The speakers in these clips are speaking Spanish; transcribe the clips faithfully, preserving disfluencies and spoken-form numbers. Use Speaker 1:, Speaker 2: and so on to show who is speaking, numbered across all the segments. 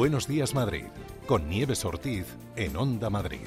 Speaker 1: Buenos Días Madrid, con Nieves Ortiz en Onda Madrid.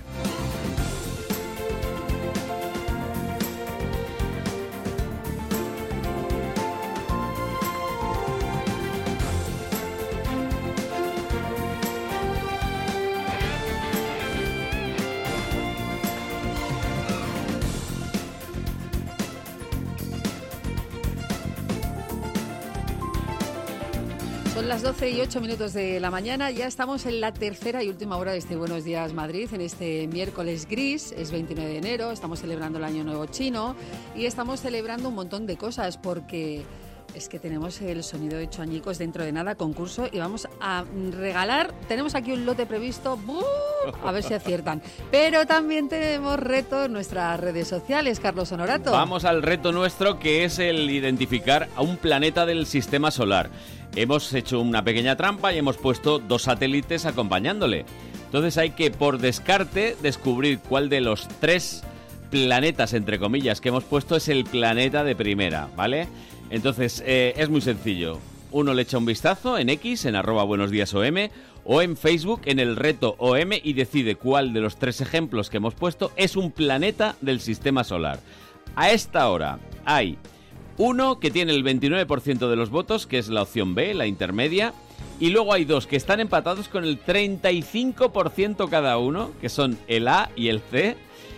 Speaker 2: Son las doce y ocho minutos de la mañana, ya estamos en la tercera y última hora de este Buenos Días Madrid, en este miércoles gris, es veintinueve de enero, estamos celebrando el Año Nuevo Chino y estamos celebrando un montón de cosas porque es que tenemos el sonido hecho añicos dentro de nada, concurso, y vamos a regalar, tenemos aquí un lote previsto, ¡buh! A ver si aciertan, pero también tenemos reto en nuestras redes sociales, Carlos Honorato.
Speaker 3: Vamos al reto nuestro, que es el identificar a un planeta del sistema solar. Hemos hecho una pequeña trampa y hemos puesto dos satélites acompañándole. Entonces hay que, por descarte, descubrir cuál de los tres planetas, entre comillas, que hemos puesto es el planeta de primera, ¿vale? Entonces, eh, es muy sencillo. Uno le echa un vistazo en X, en arroba Buenos Días O M, o en Facebook, en el reto O M, y decide cuál de los tres ejemplos que hemos puesto es un planeta del sistema solar. A esta hora hay uno que tiene el veintinueve por ciento de los votos, que es la opción B, la intermedia, y luego hay dos que están empatados con el treinta y cinco por ciento cada uno, que son el A y el C,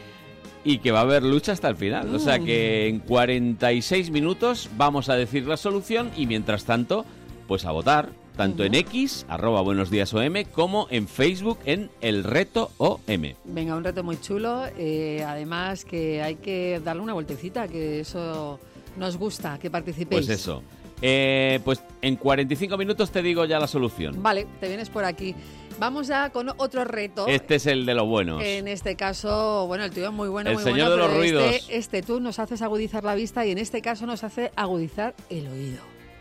Speaker 3: y que va a haber lucha hasta el final. Mm. O sea que en cuarenta y seis minutos vamos a decir la solución y mientras tanto, pues a votar, tanto uh-huh. en X, arroba Buenos Días O M, como en Facebook en el reto O M.
Speaker 2: Venga, un reto muy chulo, eh, además que hay que darle una vueltecita, que eso nos gusta, que participéis.
Speaker 3: Pues eso. Eh, pues en cuarenta y cinco minutos te digo ya la solución.
Speaker 2: Vale, te vienes por aquí. Vamos ya con otro reto.
Speaker 3: Este es el de los buenos.
Speaker 2: En este caso, bueno, el tuyo es muy bueno,
Speaker 3: el
Speaker 2: muy
Speaker 3: señor
Speaker 2: bueno.
Speaker 3: de los
Speaker 2: pero
Speaker 3: ruidos.
Speaker 2: Este, este tú nos haces agudizar la vista y en este caso nos hace agudizar el oído.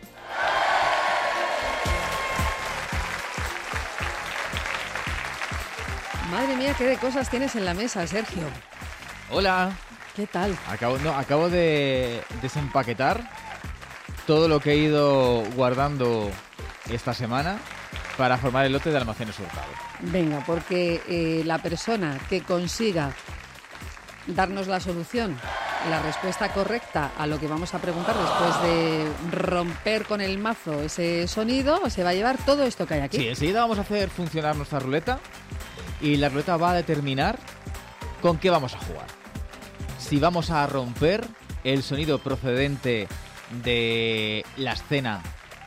Speaker 2: Madre mía, qué de cosas tienes en la mesa, Sergio.
Speaker 4: Hola.
Speaker 2: ¿Qué tal?
Speaker 4: Acabo, no, acabo de desempaquetar todo lo que he ido guardando esta semana para formar el lote de Almacenes Hurtado.
Speaker 2: Venga, porque eh, la persona que consiga darnos la solución, la respuesta correcta a lo que vamos a preguntar después de romper con el mazo ese sonido, se va a llevar todo esto que hay aquí.
Speaker 4: Sí, enseguida vamos a hacer funcionar nuestra ruleta y la ruleta va a determinar con qué vamos a jugar. Si vamos a romper el sonido procedente de la escena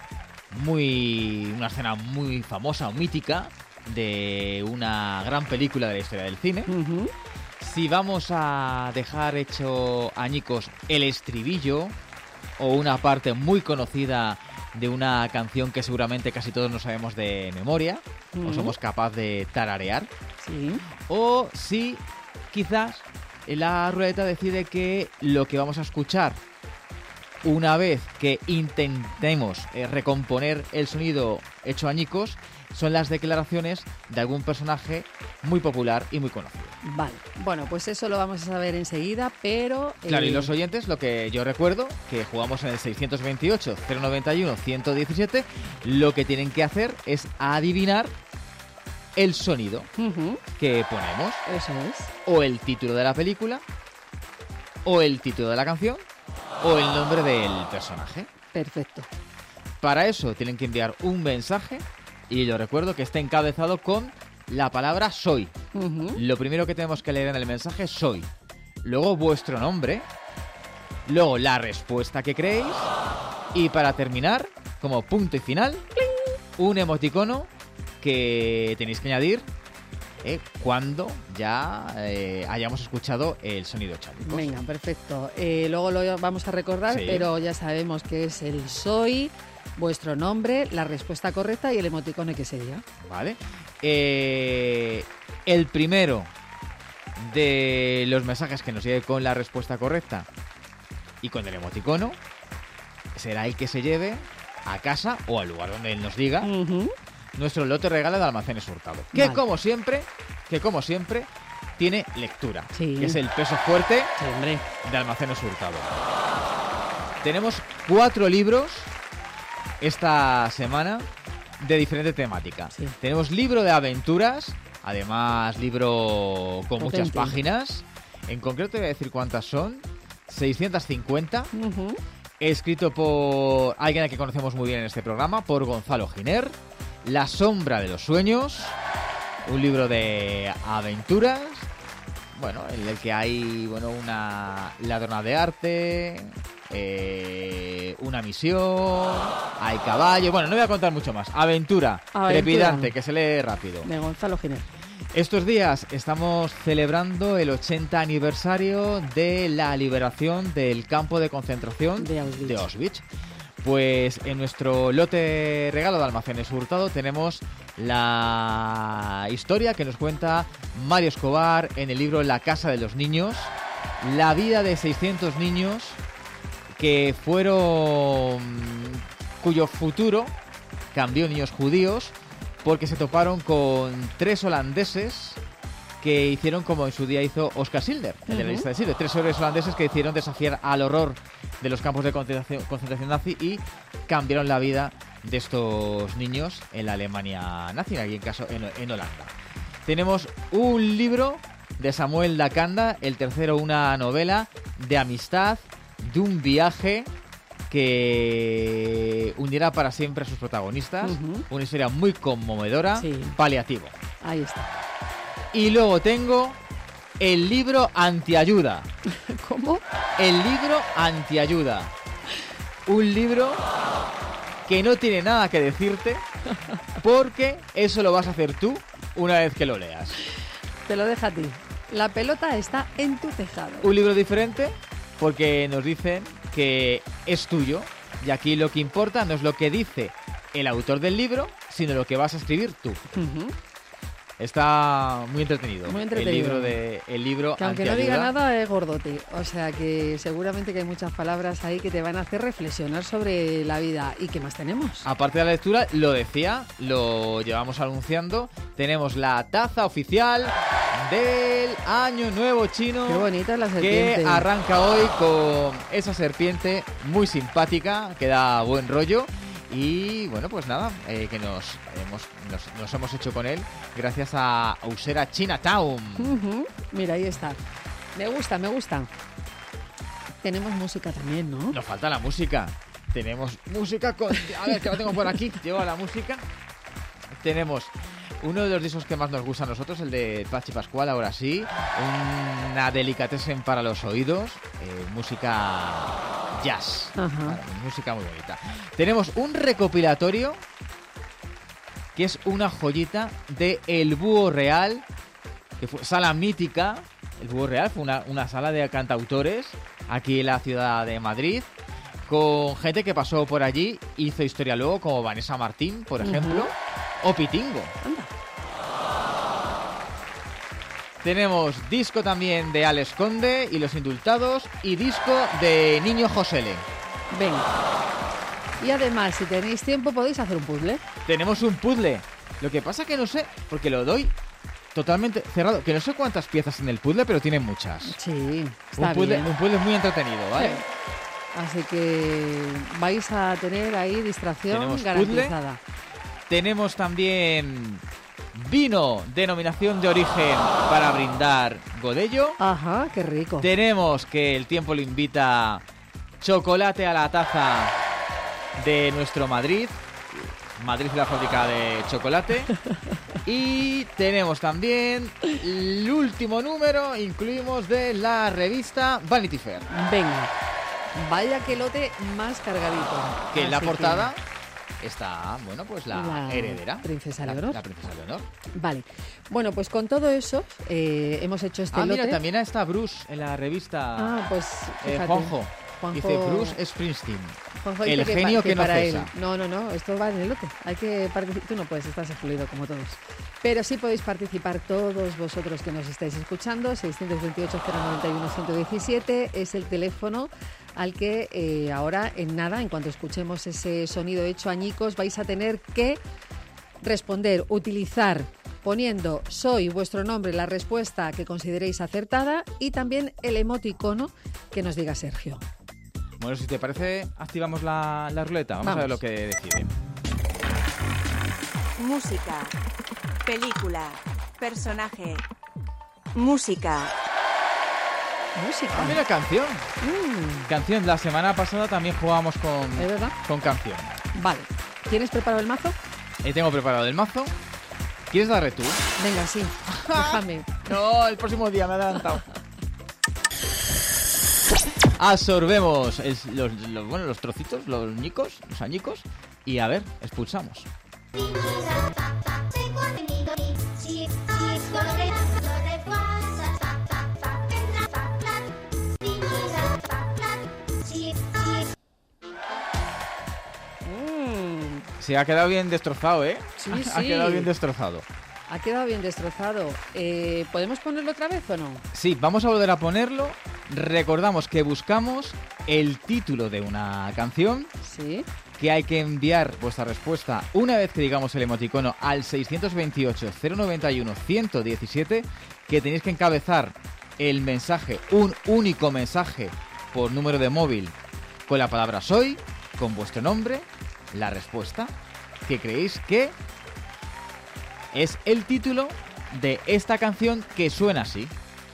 Speaker 4: muy una escena muy famosa o mítica de una gran película de la historia del cine.
Speaker 2: Uh-huh.
Speaker 4: Si vamos a dejar hecho añicos el estribillo o una parte muy conocida de una canción que seguramente casi todos no sabemos de memoria, uh-huh. o somos capaces de tararear.
Speaker 2: Sí.
Speaker 4: O si quizás la ruleta decide que lo que vamos a escuchar una vez que intentemos eh, recomponer el sonido hecho añicos son las declaraciones de algún personaje muy popular y muy conocido.
Speaker 2: Vale, bueno, pues eso lo vamos a saber enseguida, pero... Eh...
Speaker 4: Claro, y los oyentes, lo que yo recuerdo, que jugamos en el seiscientos veintiocho, cero noventa y uno, ciento diecisiete, lo que tienen que hacer es adivinar el sonido
Speaker 2: uh-huh.
Speaker 4: que ponemos.
Speaker 2: Eso es.
Speaker 4: O el título de la película, o el título de la canción, o el nombre del personaje.
Speaker 2: Perfecto.
Speaker 4: Para eso tienen que enviar un mensaje y yo recuerdo que esté encabezado con la palabra soy.
Speaker 2: Uh-huh.
Speaker 4: Lo primero que tenemos que leer en el mensaje es soy. Luego vuestro nombre. Luego la respuesta que creéis. Y para terminar, como punto y final, ¡cling!, un emoticono que tenéis que añadir Eh, cuando ya eh, hayamos escuchado el sonido chálico.
Speaker 2: Venga, perfecto. Eh, luego lo vamos a recordar,
Speaker 4: sí.
Speaker 2: pero ya sabemos que es el soy, vuestro nombre, la respuesta correcta y el emoticono que sería.
Speaker 4: Vale. Eh, el primero de los mensajes que nos llegue con la respuesta correcta y con el emoticono será el que se lleve a casa o al lugar donde él nos diga
Speaker 2: Uh-huh.
Speaker 4: nuestro lote regalo de Almacenes Hurtado. Que
Speaker 2: Vale.
Speaker 4: como siempre, que como siempre, tiene lectura.
Speaker 2: Sí.
Speaker 4: Que es el peso fuerte
Speaker 2: Sí, hombre.
Speaker 4: de Almacenes Hurtado. Tenemos cuatro libros esta semana de diferente temática.
Speaker 2: Sí.
Speaker 4: Tenemos libro de aventuras, además libro con
Speaker 2: Potente.
Speaker 4: muchas páginas. En concreto te voy a decir cuántas son. seiscientas cincuenta.
Speaker 2: Uh-huh.
Speaker 4: Escrito por alguien a que conocemos muy bien en este programa, por Gonzalo Giner. La sombra de los sueños. Un libro de aventuras. Bueno, en el que hay, bueno, una ladrona de arte, eh, una misión, hay caballo. Bueno, no voy a contar mucho más. Aventura,
Speaker 2: Aventura.
Speaker 4: trepidante, que se lee rápido.
Speaker 2: De Gonzalo Giner.
Speaker 4: Estos días estamos celebrando el ochenta aniversario de la liberación del campo de concentración
Speaker 2: De Auschwitz.
Speaker 4: de Auschwitz. Pues en nuestro lote regalo de Almacenes Hurtado tenemos la historia que nos cuenta Mario Escobar en el libro La Casa de los Niños. La vida de seiscientos niños que fueron... cuyo futuro cambió, niños judíos, porque se toparon con tres holandeses que hicieron como en su día hizo Oscar Schindler, el de la
Speaker 2: Ujú.
Speaker 4: lista de Schindler. Tres héroes holandeses que hicieron desafiar al horror de los campos de concentración, concentración nazi y cambiaron la vida de estos niños en la Alemania nazi, aquí en caso en, en Holanda. Tenemos un libro de Samuel Lacanda, el tercero una novela de amistad, de un viaje que unirá para siempre a sus protagonistas.
Speaker 2: Ujú.
Speaker 4: Una historia muy conmovedora,
Speaker 2: Sí.
Speaker 4: Paliativo.
Speaker 2: Ahí está.
Speaker 4: Y luego tengo el libro Antiayuda.
Speaker 2: ¿Cómo?
Speaker 4: El libro Antiayuda. Un libro que no tiene nada que decirte porque eso lo vas a hacer tú una vez que lo leas.
Speaker 2: Te lo deja a ti. La pelota está en tu tejado.
Speaker 4: Un libro diferente porque nos dicen que es tuyo y aquí lo que importa no es lo que dice el autor del libro, sino lo que vas a escribir tú.
Speaker 2: Ujú.
Speaker 4: Está muy entretenido.
Speaker 2: Muy entretenido.
Speaker 4: El libro de el libro
Speaker 2: Que aunque no diga
Speaker 4: Antiayuda.
Speaker 2: nada es gordote. O sea que seguramente que hay muchas palabras ahí que te van a hacer reflexionar sobre la vida. ¿Y qué más tenemos?
Speaker 4: Aparte de la lectura, lo decía, lo llevamos anunciando, tenemos la taza oficial del Año Nuevo Chino.
Speaker 2: Qué bonita es la serpiente.
Speaker 4: Que arranca hoy con esa serpiente muy simpática, que da buen rollo. Y bueno, pues nada, eh, que nos hemos, nos, nos hemos hecho con él gracias a Usera Chinatown.
Speaker 2: Ujú. Mira, ahí está. Me gusta, me gusta. Tenemos música también, ¿no?
Speaker 4: Nos falta la música. Tenemos música con... A ver, que lo tengo por aquí. Lleva la música. Tenemos uno de los discos que más nos gusta a nosotros, el de Pachi Pascual, ahora sí. Una delicatessen para los oídos. Eh, música jazz.
Speaker 2: Ajá.
Speaker 4: Vale, música muy bonita. Tenemos un recopilatorio que es una joyita de El Búho Real, que fue sala mítica. El Búho Real fue una, una sala de cantautores aquí en la ciudad de Madrid, con gente que pasó por allí, hizo historia luego, como Vanessa Martín, por ejemplo, o Pitingo.
Speaker 2: Anda.
Speaker 4: Tenemos disco también de Alex Conde y Los Indultados, y disco de Niño Josele.
Speaker 2: Venga. Y además, si tenéis tiempo, podéis hacer un puzzle.
Speaker 4: Tenemos un puzzle. Lo que pasa que no sé, porque lo doy totalmente cerrado, que no sé cuántas piezas en el puzzle, pero tiene muchas.
Speaker 2: Sí, está
Speaker 4: Un puzzle,
Speaker 2: bien.
Speaker 4: un puzzle muy entretenido, ¿vale?
Speaker 2: Sí. Así que vais a tener ahí distracción
Speaker 4: Tenemos
Speaker 2: garantizada.
Speaker 4: Tenemos también vino, denominación de origen para brindar Godello.
Speaker 2: Ajá, qué rico.
Speaker 4: Tenemos que el tiempo lo invita, chocolate a la taza de nuestro Madrid. Madrid es la fábrica de chocolate. Y tenemos también el último número, incluimos de la revista Vanity Fair.
Speaker 2: Venga, vaya que lote más cargadito.
Speaker 4: Que en la
Speaker 2: Así
Speaker 4: portada está, bueno, pues la,
Speaker 2: La
Speaker 4: heredera.
Speaker 2: princesa
Speaker 4: La-
Speaker 2: Leonor.
Speaker 4: La, princesa Leonor.
Speaker 2: Vale, bueno, pues con todo eso eh, hemos hecho este
Speaker 4: Ah,
Speaker 2: lote.
Speaker 4: mira, también está Bruce en la revista.
Speaker 2: Ah, pues
Speaker 4: eh,
Speaker 2: fíjate.
Speaker 4: Juanjo.
Speaker 2: Juanjo-
Speaker 4: Dice Bruce Springsteen.
Speaker 2: Juanjo
Speaker 4: el
Speaker 2: dice
Speaker 4: genio
Speaker 2: pa-
Speaker 4: que no
Speaker 2: para
Speaker 4: cesa.
Speaker 2: él. No, no, no, esto va en el lote. Hay que participar. Tú no puedes, estás excluido como todos. Pero sí podéis participar todos vosotros que nos estáis escuchando. seiscientos veintiocho, cero noventa y uno, ciento diecisiete es el teléfono al que eh, ahora, en nada, en cuanto escuchemos ese sonido hecho añicos, vais a tener que responder, utilizar, poniendo soy vuestro nombre, la respuesta que consideréis acertada y también el emoticono que nos diga Sergio.
Speaker 4: Bueno, si te parece, activamos la, la ruleta. Vamos,
Speaker 2: Vamos.
Speaker 4: a ver lo que decide.
Speaker 5: Música. Película. Personaje. Música.
Speaker 2: Música.
Speaker 4: Ah, mira, canción.
Speaker 2: Mm,
Speaker 4: Canción. La semana pasada también jugábamos con,
Speaker 2: ¿Es verdad?
Speaker 4: con canción.
Speaker 2: Vale. ¿Tienes preparado el mazo?
Speaker 4: Eh, tengo preparado el mazo. ¿Quieres darle tú?
Speaker 2: Venga, sí. Déjame.
Speaker 4: No, el próximo día me he adelantado. Absorbemos el- los, los- bueno, los trocitos, los ñicos, los añicos, y a ver, expulsamos.
Speaker 2: Mm,
Speaker 4: Se ha quedado bien destrozado, ¿eh?
Speaker 2: Sí,
Speaker 4: Ha
Speaker 2: sí.
Speaker 4: quedado bien destrozado.
Speaker 2: ha quedado bien destrozado. Eh, ¿Podemos ponerlo otra vez o no?
Speaker 4: Sí, vamos a volver a ponerlo. Recordamos que buscamos el título de una canción,
Speaker 2: Sí.
Speaker 4: que hay que enviar vuestra respuesta una vez que digamos el emoticono al seiscientos veintiocho, cero noventa y uno, ciento diecisiete, que tenéis que encabezar el mensaje, un único mensaje por número de móvil, con la palabra soy, con vuestro nombre, la respuesta, que creéis que es el título de esta canción que suena así.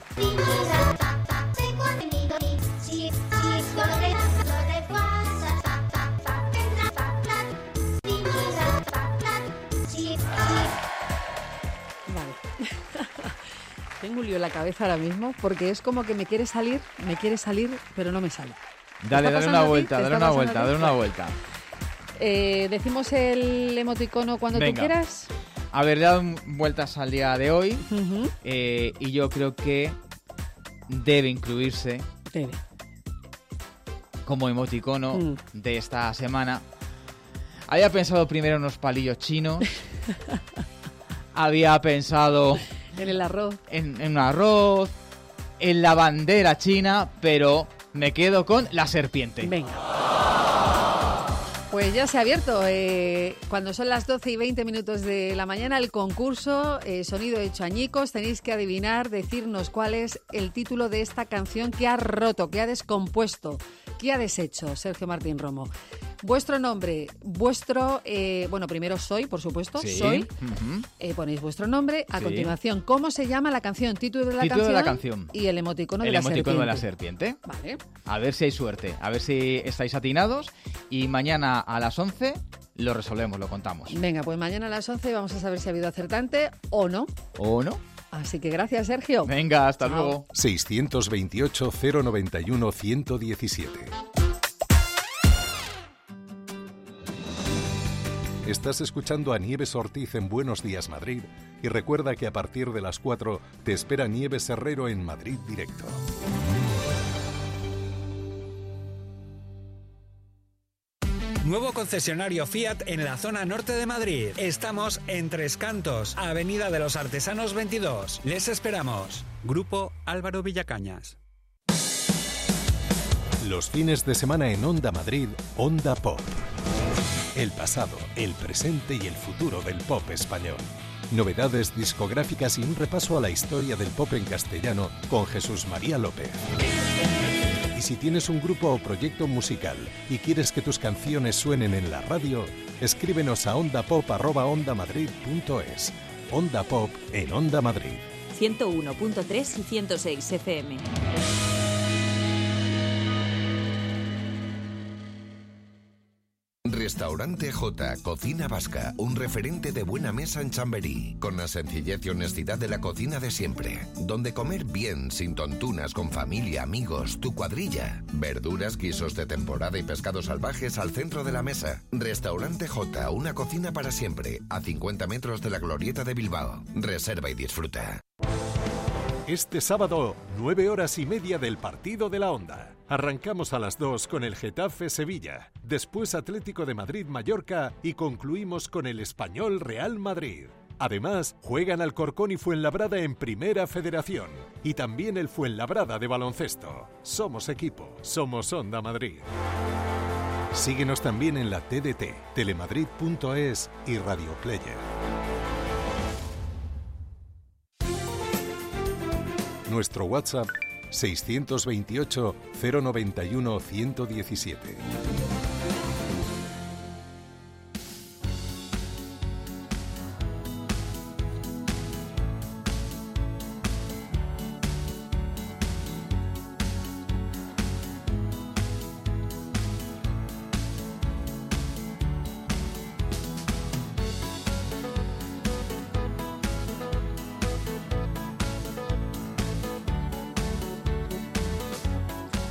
Speaker 2: Vale. Tengo un lío en la cabeza ahora mismo porque es como que me quiere salir, me quiere salir, pero no me sale.
Speaker 4: Dale,
Speaker 2: está
Speaker 4: dale
Speaker 2: pasando
Speaker 4: una
Speaker 2: a ti?
Speaker 4: vuelta,
Speaker 2: ¿Te
Speaker 4: dale
Speaker 2: está
Speaker 4: una
Speaker 2: pasando
Speaker 4: vuelta,
Speaker 2: a ti?
Speaker 4: dale una vuelta.
Speaker 2: Eh, Decimos el emoticono cuando
Speaker 4: Venga.
Speaker 2: tú quieras.
Speaker 4: A ver, le he dado vueltas al día de hoy.
Speaker 2: Ujú.
Speaker 4: Eh, y yo creo que debe incluirse
Speaker 2: Debe.
Speaker 4: como emoticono
Speaker 2: Mm.
Speaker 4: de esta semana. Había pensado primero en unos palillos chinos. Había pensado
Speaker 2: En el arroz.
Speaker 4: en, en un arroz, en la bandera china, pero me quedo con la serpiente.
Speaker 2: Venga. Pues ya se ha abierto. Eh, cuando son las doce y veinte minutos de la mañana, el concurso eh, Sonido Hecho Añicos. Tenéis que adivinar, decirnos cuál es el título de esta canción que ha roto, que ha descompuesto, que ha deshecho Sergio Martín Romo. Vuestro nombre, vuestro... eh, bueno, primero soy, por supuesto.
Speaker 4: Sí.
Speaker 2: Soy.
Speaker 4: Ujú.
Speaker 2: Eh, ponéis vuestro nombre. A
Speaker 4: Sí.
Speaker 2: continuación, ¿cómo se llama la canción? Título de la,
Speaker 4: Título
Speaker 2: canción,
Speaker 4: de la canción.
Speaker 2: y el emoticono,
Speaker 4: El
Speaker 2: de,
Speaker 4: emoticono
Speaker 2: la
Speaker 4: de la
Speaker 2: serpiente.
Speaker 4: serpiente.
Speaker 2: Vale.
Speaker 4: A ver si hay suerte, a ver si estáis atinados. Y mañana a las once lo resolvemos, lo contamos.
Speaker 2: Venga, pues mañana a las once vamos a saber si ha habido acertante o no.
Speaker 4: ¿O no?
Speaker 2: Así que gracias, Sergio.
Speaker 4: Venga, hasta
Speaker 2: Chao.
Speaker 4: luego.
Speaker 1: seiscientos veintiocho, cero noventa y uno, ciento diecisiete. Estás escuchando a Nieves Ortiz en Buenos Días Madrid y recuerda que a partir de las cuatro te espera Nieves Herrero en Madrid Directo.
Speaker 6: Nuevo concesionario Fiat en la zona norte de Madrid. Estamos en Tres Cantos, Avenida de los Artesanos veintidós. Les esperamos. Grupo Álvaro Villacañas.
Speaker 1: Los fines de semana en Onda Madrid, Onda Pop. El pasado, el presente y el futuro del pop español. Novedades discográficas y un repaso a la historia del pop en castellano con Jesús María López. Y si tienes un grupo o proyecto musical y quieres que tus canciones suenen en la radio, escríbenos a ondapop arroba ondamadrid punto es. Onda Pop en Onda Madrid.
Speaker 5: ciento uno punto tres y ciento seis F M.
Speaker 7: Restaurante J, Cocina Vasca, un referente de buena mesa en Chamberí, con la sencillez y honestidad de la cocina de siempre, donde comer bien, sin tontunas, con familia, amigos, tu cuadrilla, verduras, guisos de temporada y pescados salvajes al centro de la mesa. Restaurante J, una cocina para siempre, a cincuenta metros de la Glorieta de Bilbao. Reserva y disfruta.
Speaker 1: Este sábado, nueve horas y media del partido de la Onda. Arrancamos a las dos con el Getafe Sevilla, después Atlético de Madrid Mallorca y concluimos con el Español Real Madrid. Además, juegan Alcorcón y Fuenlabrada en Primera Federación y también el Fuenlabrada de baloncesto. Somos equipo, somos Onda Madrid. Síguenos también en la T D T, telemadrid punto es y Radio Player. Nuestro WhatsApp seiscientos veintiocho, cero noventa y uno, ciento diecisiete.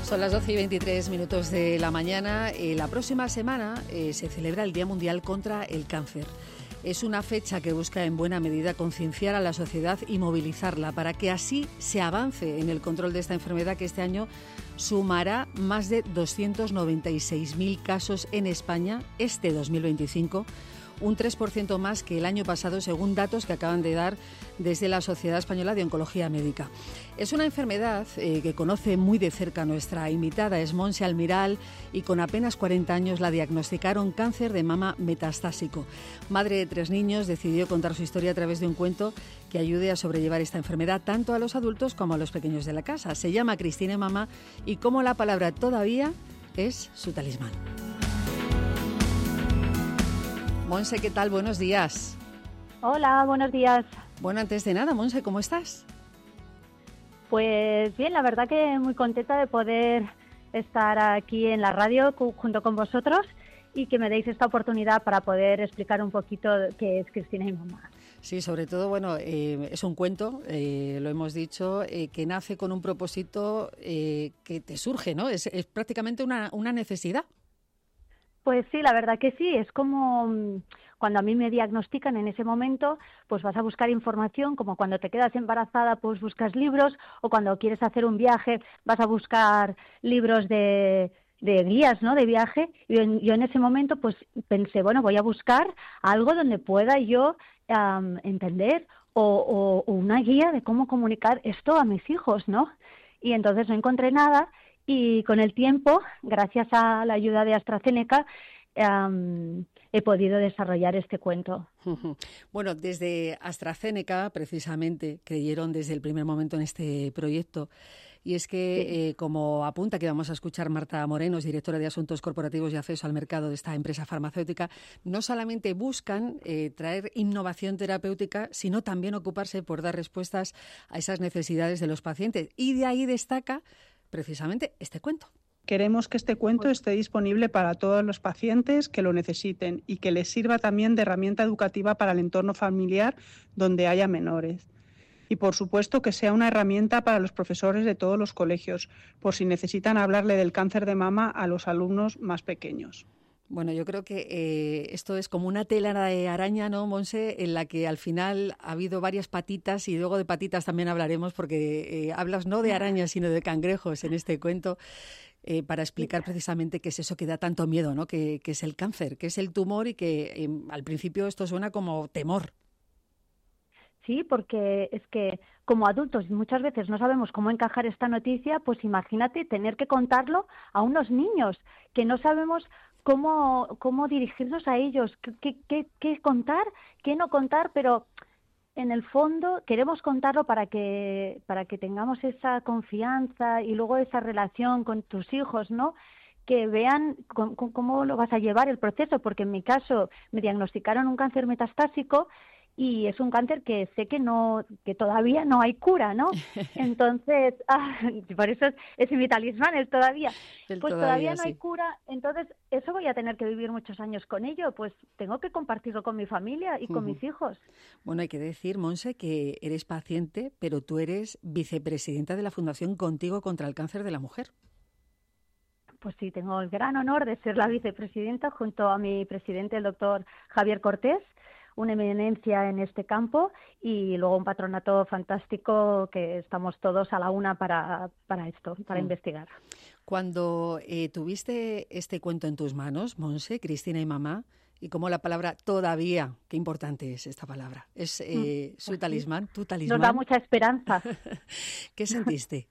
Speaker 2: Son las doce y veintitrés minutos de la mañana. Eh, la próxima semana eh, se celebra el Día Mundial contra el Cáncer. Es una fecha que busca en buena medida concienciar a la sociedad y movilizarla para que así se avance en el control de esta enfermedad que este año sumará más de doscientos noventa y seis mil casos en España este dos mil veinticinco, un tres por ciento más que el año pasado, según datos que acaban de dar desde la Sociedad Española de Oncología Médica. Es una enfermedad eh, que conoce muy de cerca nuestra invitada, es Montse Almiral, y con apenas cuarenta años la diagnosticaron cáncer de mama metastásico. Madre de tres niños, decidió contar su historia a través de un cuento que ayude a sobrellevar esta enfermedad tanto a los adultos como a los pequeños de la casa. Se llama Cristina Mamá y como la palabra todavía es su talismán. Montse, ¿qué tal? Buenos días.
Speaker 8: Hola, buenos días.
Speaker 2: Bueno, antes de nada, Montse, ¿cómo estás?
Speaker 8: Pues bien, la verdad que muy contenta de poder estar aquí en la radio junto con vosotros y que me deis esta oportunidad para poder explicar un poquito qué es Cristina y Mamá.
Speaker 2: Sí, sobre todo, bueno, eh, es un cuento, eh, lo hemos dicho, eh, que nace con un propósito eh, que te surge, ¿no? Es, es prácticamente una, una necesidad.
Speaker 8: Pues sí, la verdad que sí, es como cuando a mí me diagnostican en ese momento, pues vas a buscar información, como cuando te quedas embarazada, pues buscas libros, o cuando quieres hacer un viaje, vas a buscar libros de, de guías, ¿no?, de viaje. Y yo en, yo en ese momento, pues pensé, bueno, voy a buscar algo donde pueda yo um, entender o, o, o una guía de cómo comunicar esto a mis hijos, ¿no? Y entonces no encontré nada. Y con el tiempo, gracias a la ayuda de AstraZeneca, um, he podido desarrollar este cuento.
Speaker 2: Bueno, desde AstraZeneca, precisamente, creyeron desde el primer momento en este proyecto. Y es que, sí. eh, como apunta que vamos a escuchar Marta Moreno, es directora de Asuntos Corporativos y Acceso al Mercado de esta empresa farmacéutica, no solamente buscan eh, traer innovación terapéutica, sino también ocuparse por dar respuestas a esas necesidades de los pacientes. Y de ahí destaca precisamente este cuento.
Speaker 9: Queremos que este cuento esté disponible para todos los pacientes que lo necesiten y que les sirva también de herramienta educativa para el entorno familiar donde haya menores. Y por supuesto que sea una herramienta para los profesores de todos los colegios, por si necesitan hablarle del cáncer de mama a los alumnos más pequeños.
Speaker 2: Bueno, yo creo que eh, esto es como una tela de araña, ¿no, Montse?, en la que al final ha habido varias patitas, y luego de patitas también hablaremos, porque eh, hablas no de arañas, sino de cangrejos en este cuento, eh, para explicar precisamente qué es eso que da tanto miedo, ¿no?, que, que es el cáncer, que es el tumor, y que eh, al principio esto suena como temor.
Speaker 8: Sí, porque es que como adultos muchas veces no sabemos cómo encajar esta noticia, pues imagínate tener que contarlo a unos niños que no sabemos cómo, cómo dirigirnos a ellos, qué, qué, qué contar, qué no contar, pero en el fondo queremos contarlo para que, para que tengamos esa confianza y luego esa relación con tus hijos, ¿no?, que vean cómo, cómo lo vas a llevar el proceso, porque en mi caso me diagnosticaron un cáncer metastásico y es un cáncer que sé que no, que todavía no hay cura, ¿no? Entonces, ah, por eso es, es mi talismán, el todavía. El pues todavía, todavía no sí. hay cura, entonces eso voy a tener que vivir muchos años con ello, pues tengo que compartirlo con mi familia y con uh-huh. mis hijos.
Speaker 2: Bueno, hay que decir, Montse, que eres paciente, pero tú eres vicepresidenta de la Fundación Contigo contra el Cáncer de la Mujer.
Speaker 8: Pues sí, tengo el gran honor de ser la vicepresidenta junto a mi presidente, el doctor Javier Cortés, una eminencia en este campo, y luego un patronato fantástico que estamos todos a la una para, para esto, para mm. investigar.
Speaker 2: Cuando eh, tuviste este cuento en tus manos, Montse, Cristina y Mamá, y como la palabra todavía, qué importante es esta palabra, es eh, mm. su talismán, tu talismán.
Speaker 8: Nos da mucha esperanza.
Speaker 2: ¿Qué sentiste?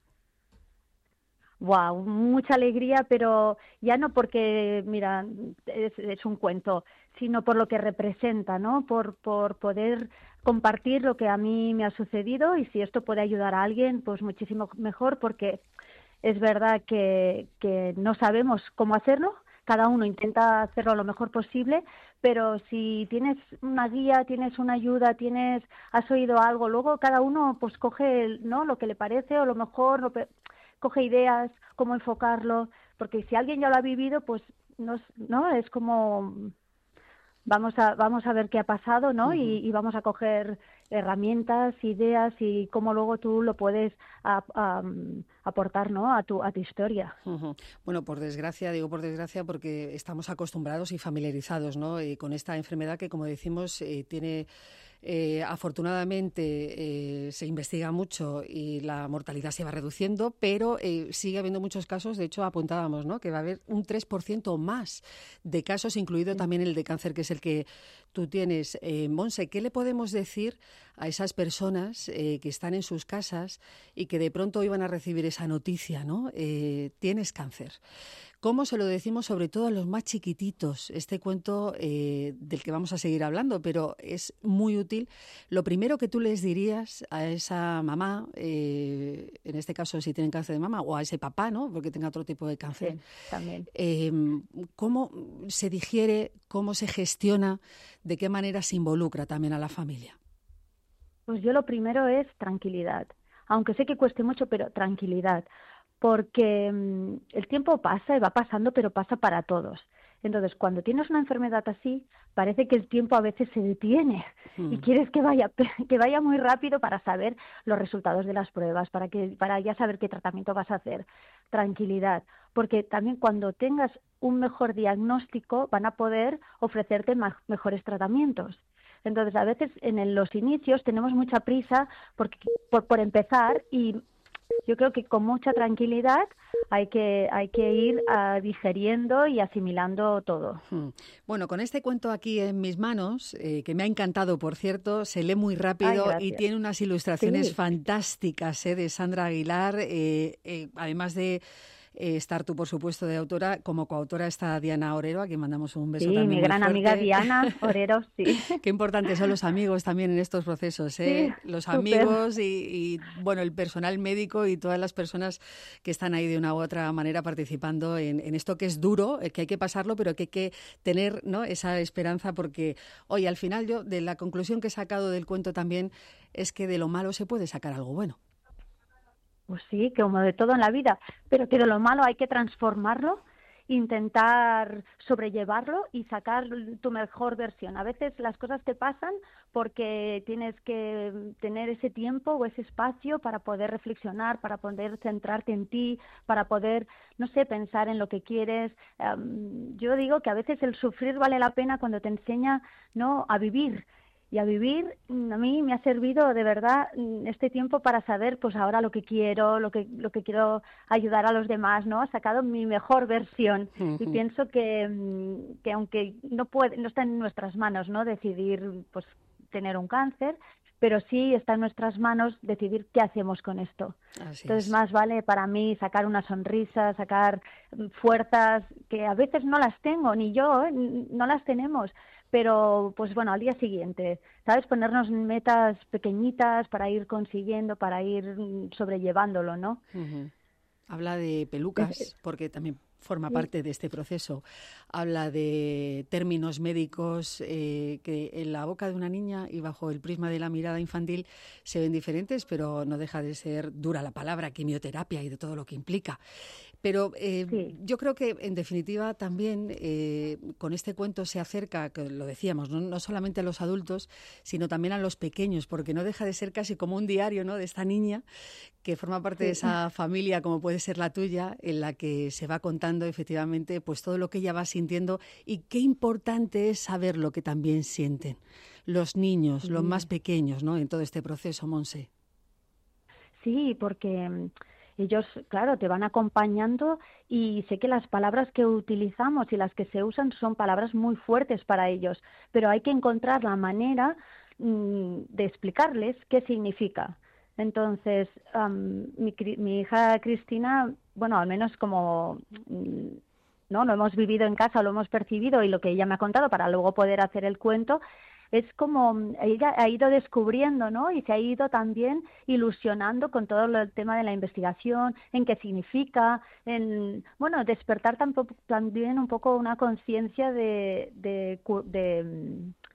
Speaker 8: Wow, mucha alegría, pero ya no porque, mira, es, es un cuento, sino por lo que representa, ¿no? Por, por poder compartir lo que a mí me ha sucedido, y si esto puede ayudar a alguien, pues muchísimo mejor, porque es verdad que, que no sabemos cómo hacerlo, cada uno intenta hacerlo lo mejor posible, pero si tienes una guía, tienes una ayuda, tienes, has oído algo, luego cada uno pues coge, ¿no?, lo que le parece o lo mejor, lo pe- coge ideas, cómo enfocarlo, porque si alguien ya lo ha vivido, pues no, no es como vamos a vamos a ver qué ha pasado, ¿no? Uh-huh. y, y vamos a coger herramientas, ideas y cómo luego tú lo puedes a, a, aportar, ¿no?, a tu a tu historia.
Speaker 2: Uh-huh. Bueno, por desgracia, digo por desgracia porque estamos acostumbrados y familiarizados, ¿no?, eh, con esta enfermedad que, como decimos, eh, tiene... Eh, afortunadamente eh, se investiga mucho y la mortalidad se va reduciendo, pero eh, sigue habiendo muchos casos. De hecho, apuntábamos, ¿no?, que va a haber un tres por ciento más de casos, incluido también el de cáncer, que es el que tú tienes. Eh, Monse, ¿qué le podemos decir a esas personas eh, que están en sus casas y que de pronto iban a recibir esa noticia, ¿no? Eh, tienes cáncer. ¿Cómo se lo decimos sobre todo a los más chiquititos? Este cuento eh, del que vamos a seguir hablando, pero es muy útil. Lo primero que tú les dirías a esa mamá, eh, en este caso si tienen cáncer de mama, o a ese papá, ¿no?, porque tenga otro tipo de cáncer.
Speaker 8: Sí, también.
Speaker 2: Eh, ¿Cómo se digiere, cómo se gestiona, de qué manera se involucra también a la familia?
Speaker 8: Pues yo lo primero es tranquilidad. Aunque sé que cueste mucho, pero tranquilidad. Porque mmm, el tiempo pasa y va pasando, pero pasa para todos. Entonces, cuando tienes una enfermedad así, parece que el tiempo a veces se detiene mm. y quieres que vaya que vaya muy rápido para saber los resultados de las pruebas, para que para ya saber qué tratamiento vas a hacer. Tranquilidad, porque también cuando tengas un mejor diagnóstico van a poder ofrecerte más, mejores tratamientos. Entonces, a veces en el, los inicios tenemos mucha prisa porque, por, por empezar y yo creo que con mucha tranquilidad hay que hay que ir uh, digeriendo y asimilando todo.
Speaker 2: Bueno, con este cuento aquí en mis manos, eh, que me ha encantado, por cierto, se lee muy rápido. Ay, y tiene unas ilustraciones sí. fantásticas eh, de Sandra Aguilar, eh, eh, además de Eh, estar tú, por supuesto, de autora. Como coautora está Diana Orero, a quien mandamos un beso
Speaker 8: sí,
Speaker 2: también.
Speaker 8: Sí, mi gran
Speaker 2: fuerte.
Speaker 8: amiga Diana Orero, sí.
Speaker 2: Qué importantes son los amigos también en estos procesos, ¿eh?
Speaker 8: Sí,
Speaker 2: los
Speaker 8: super.
Speaker 2: amigos y, y, bueno, el personal médico y todas las personas que están ahí de una u otra manera participando en, en esto que es duro, eh, que hay que pasarlo, pero que hay que tener, ¿no?, esa esperanza porque, oye, al final yo, de la conclusión que he sacado del cuento también, es que de lo malo se puede sacar algo bueno.
Speaker 8: Pues sí, como de todo en la vida, pero que de lo malo hay que transformarlo, intentar sobrellevarlo y sacar tu mejor versión. A veces las cosas te pasan porque tienes que tener ese tiempo o ese espacio para poder reflexionar, para poder centrarte en ti, para poder, no sé, pensar en lo que quieres. Um, yo digo que a veces el sufrir vale la pena cuando te enseña, ¿no?, a vivir. Y a vivir, a mí me ha servido de verdad este tiempo para saber, pues ahora lo que quiero, lo que lo que quiero ayudar a los demás, ¿no? Ha sacado mi mejor versión. Uh-huh. Y pienso que, que aunque no puede, no está en nuestras manos, ¿no?, decidir, pues, tener un cáncer, pero sí está en nuestras manos decidir qué hacemos con esto. Así Entonces, es. Más vale para mí sacar una sonrisa, sacar fuerzas que a veces no las tengo, ni yo, ¿eh? No las tenemos. Pero, pues bueno, al día siguiente, ¿sabes? Ponernos metas pequeñitas para ir consiguiendo, para ir sobrellevándolo, ¿no?
Speaker 2: Uh-huh. Habla de pelucas, porque también forma parte de este proceso. Habla de términos médicos eh, que en la boca de una niña y bajo el prisma de la mirada infantil se ven diferentes, pero no deja de ser dura la palabra quimioterapia y de todo lo que implica. Pero eh, sí. yo creo que, en definitiva, también eh, con este cuento se acerca, que lo decíamos, ¿no? no solamente a los adultos, sino también a los pequeños, porque no deja de ser casi como un diario, ¿no?, de esta niña que forma parte sí. de esa familia, como puede ser la tuya, en la que se va contando efectivamente pues todo lo que ella va sintiendo, y qué importante es saber lo que también sienten los niños, sí. los más pequeños, ¿no?, en todo este proceso, Monse.
Speaker 8: Sí, porque ellos, claro, te van acompañando y sé que las palabras que utilizamos y las que se usan son palabras muy fuertes para ellos, pero hay que encontrar la manera mmm, de explicarles qué significa. Entonces, um, mi, mi hija Cristina, bueno, al menos como no lo hemos vivido en casa, lo hemos percibido y lo que ella me ha contado para luego poder hacer el cuento, es como ella ha ido descubriendo, ¿no? Y se ha ido también ilusionando con todo el tema de la investigación, en qué significa, en, bueno, despertar tampoco, también un poco una conciencia de, de, de,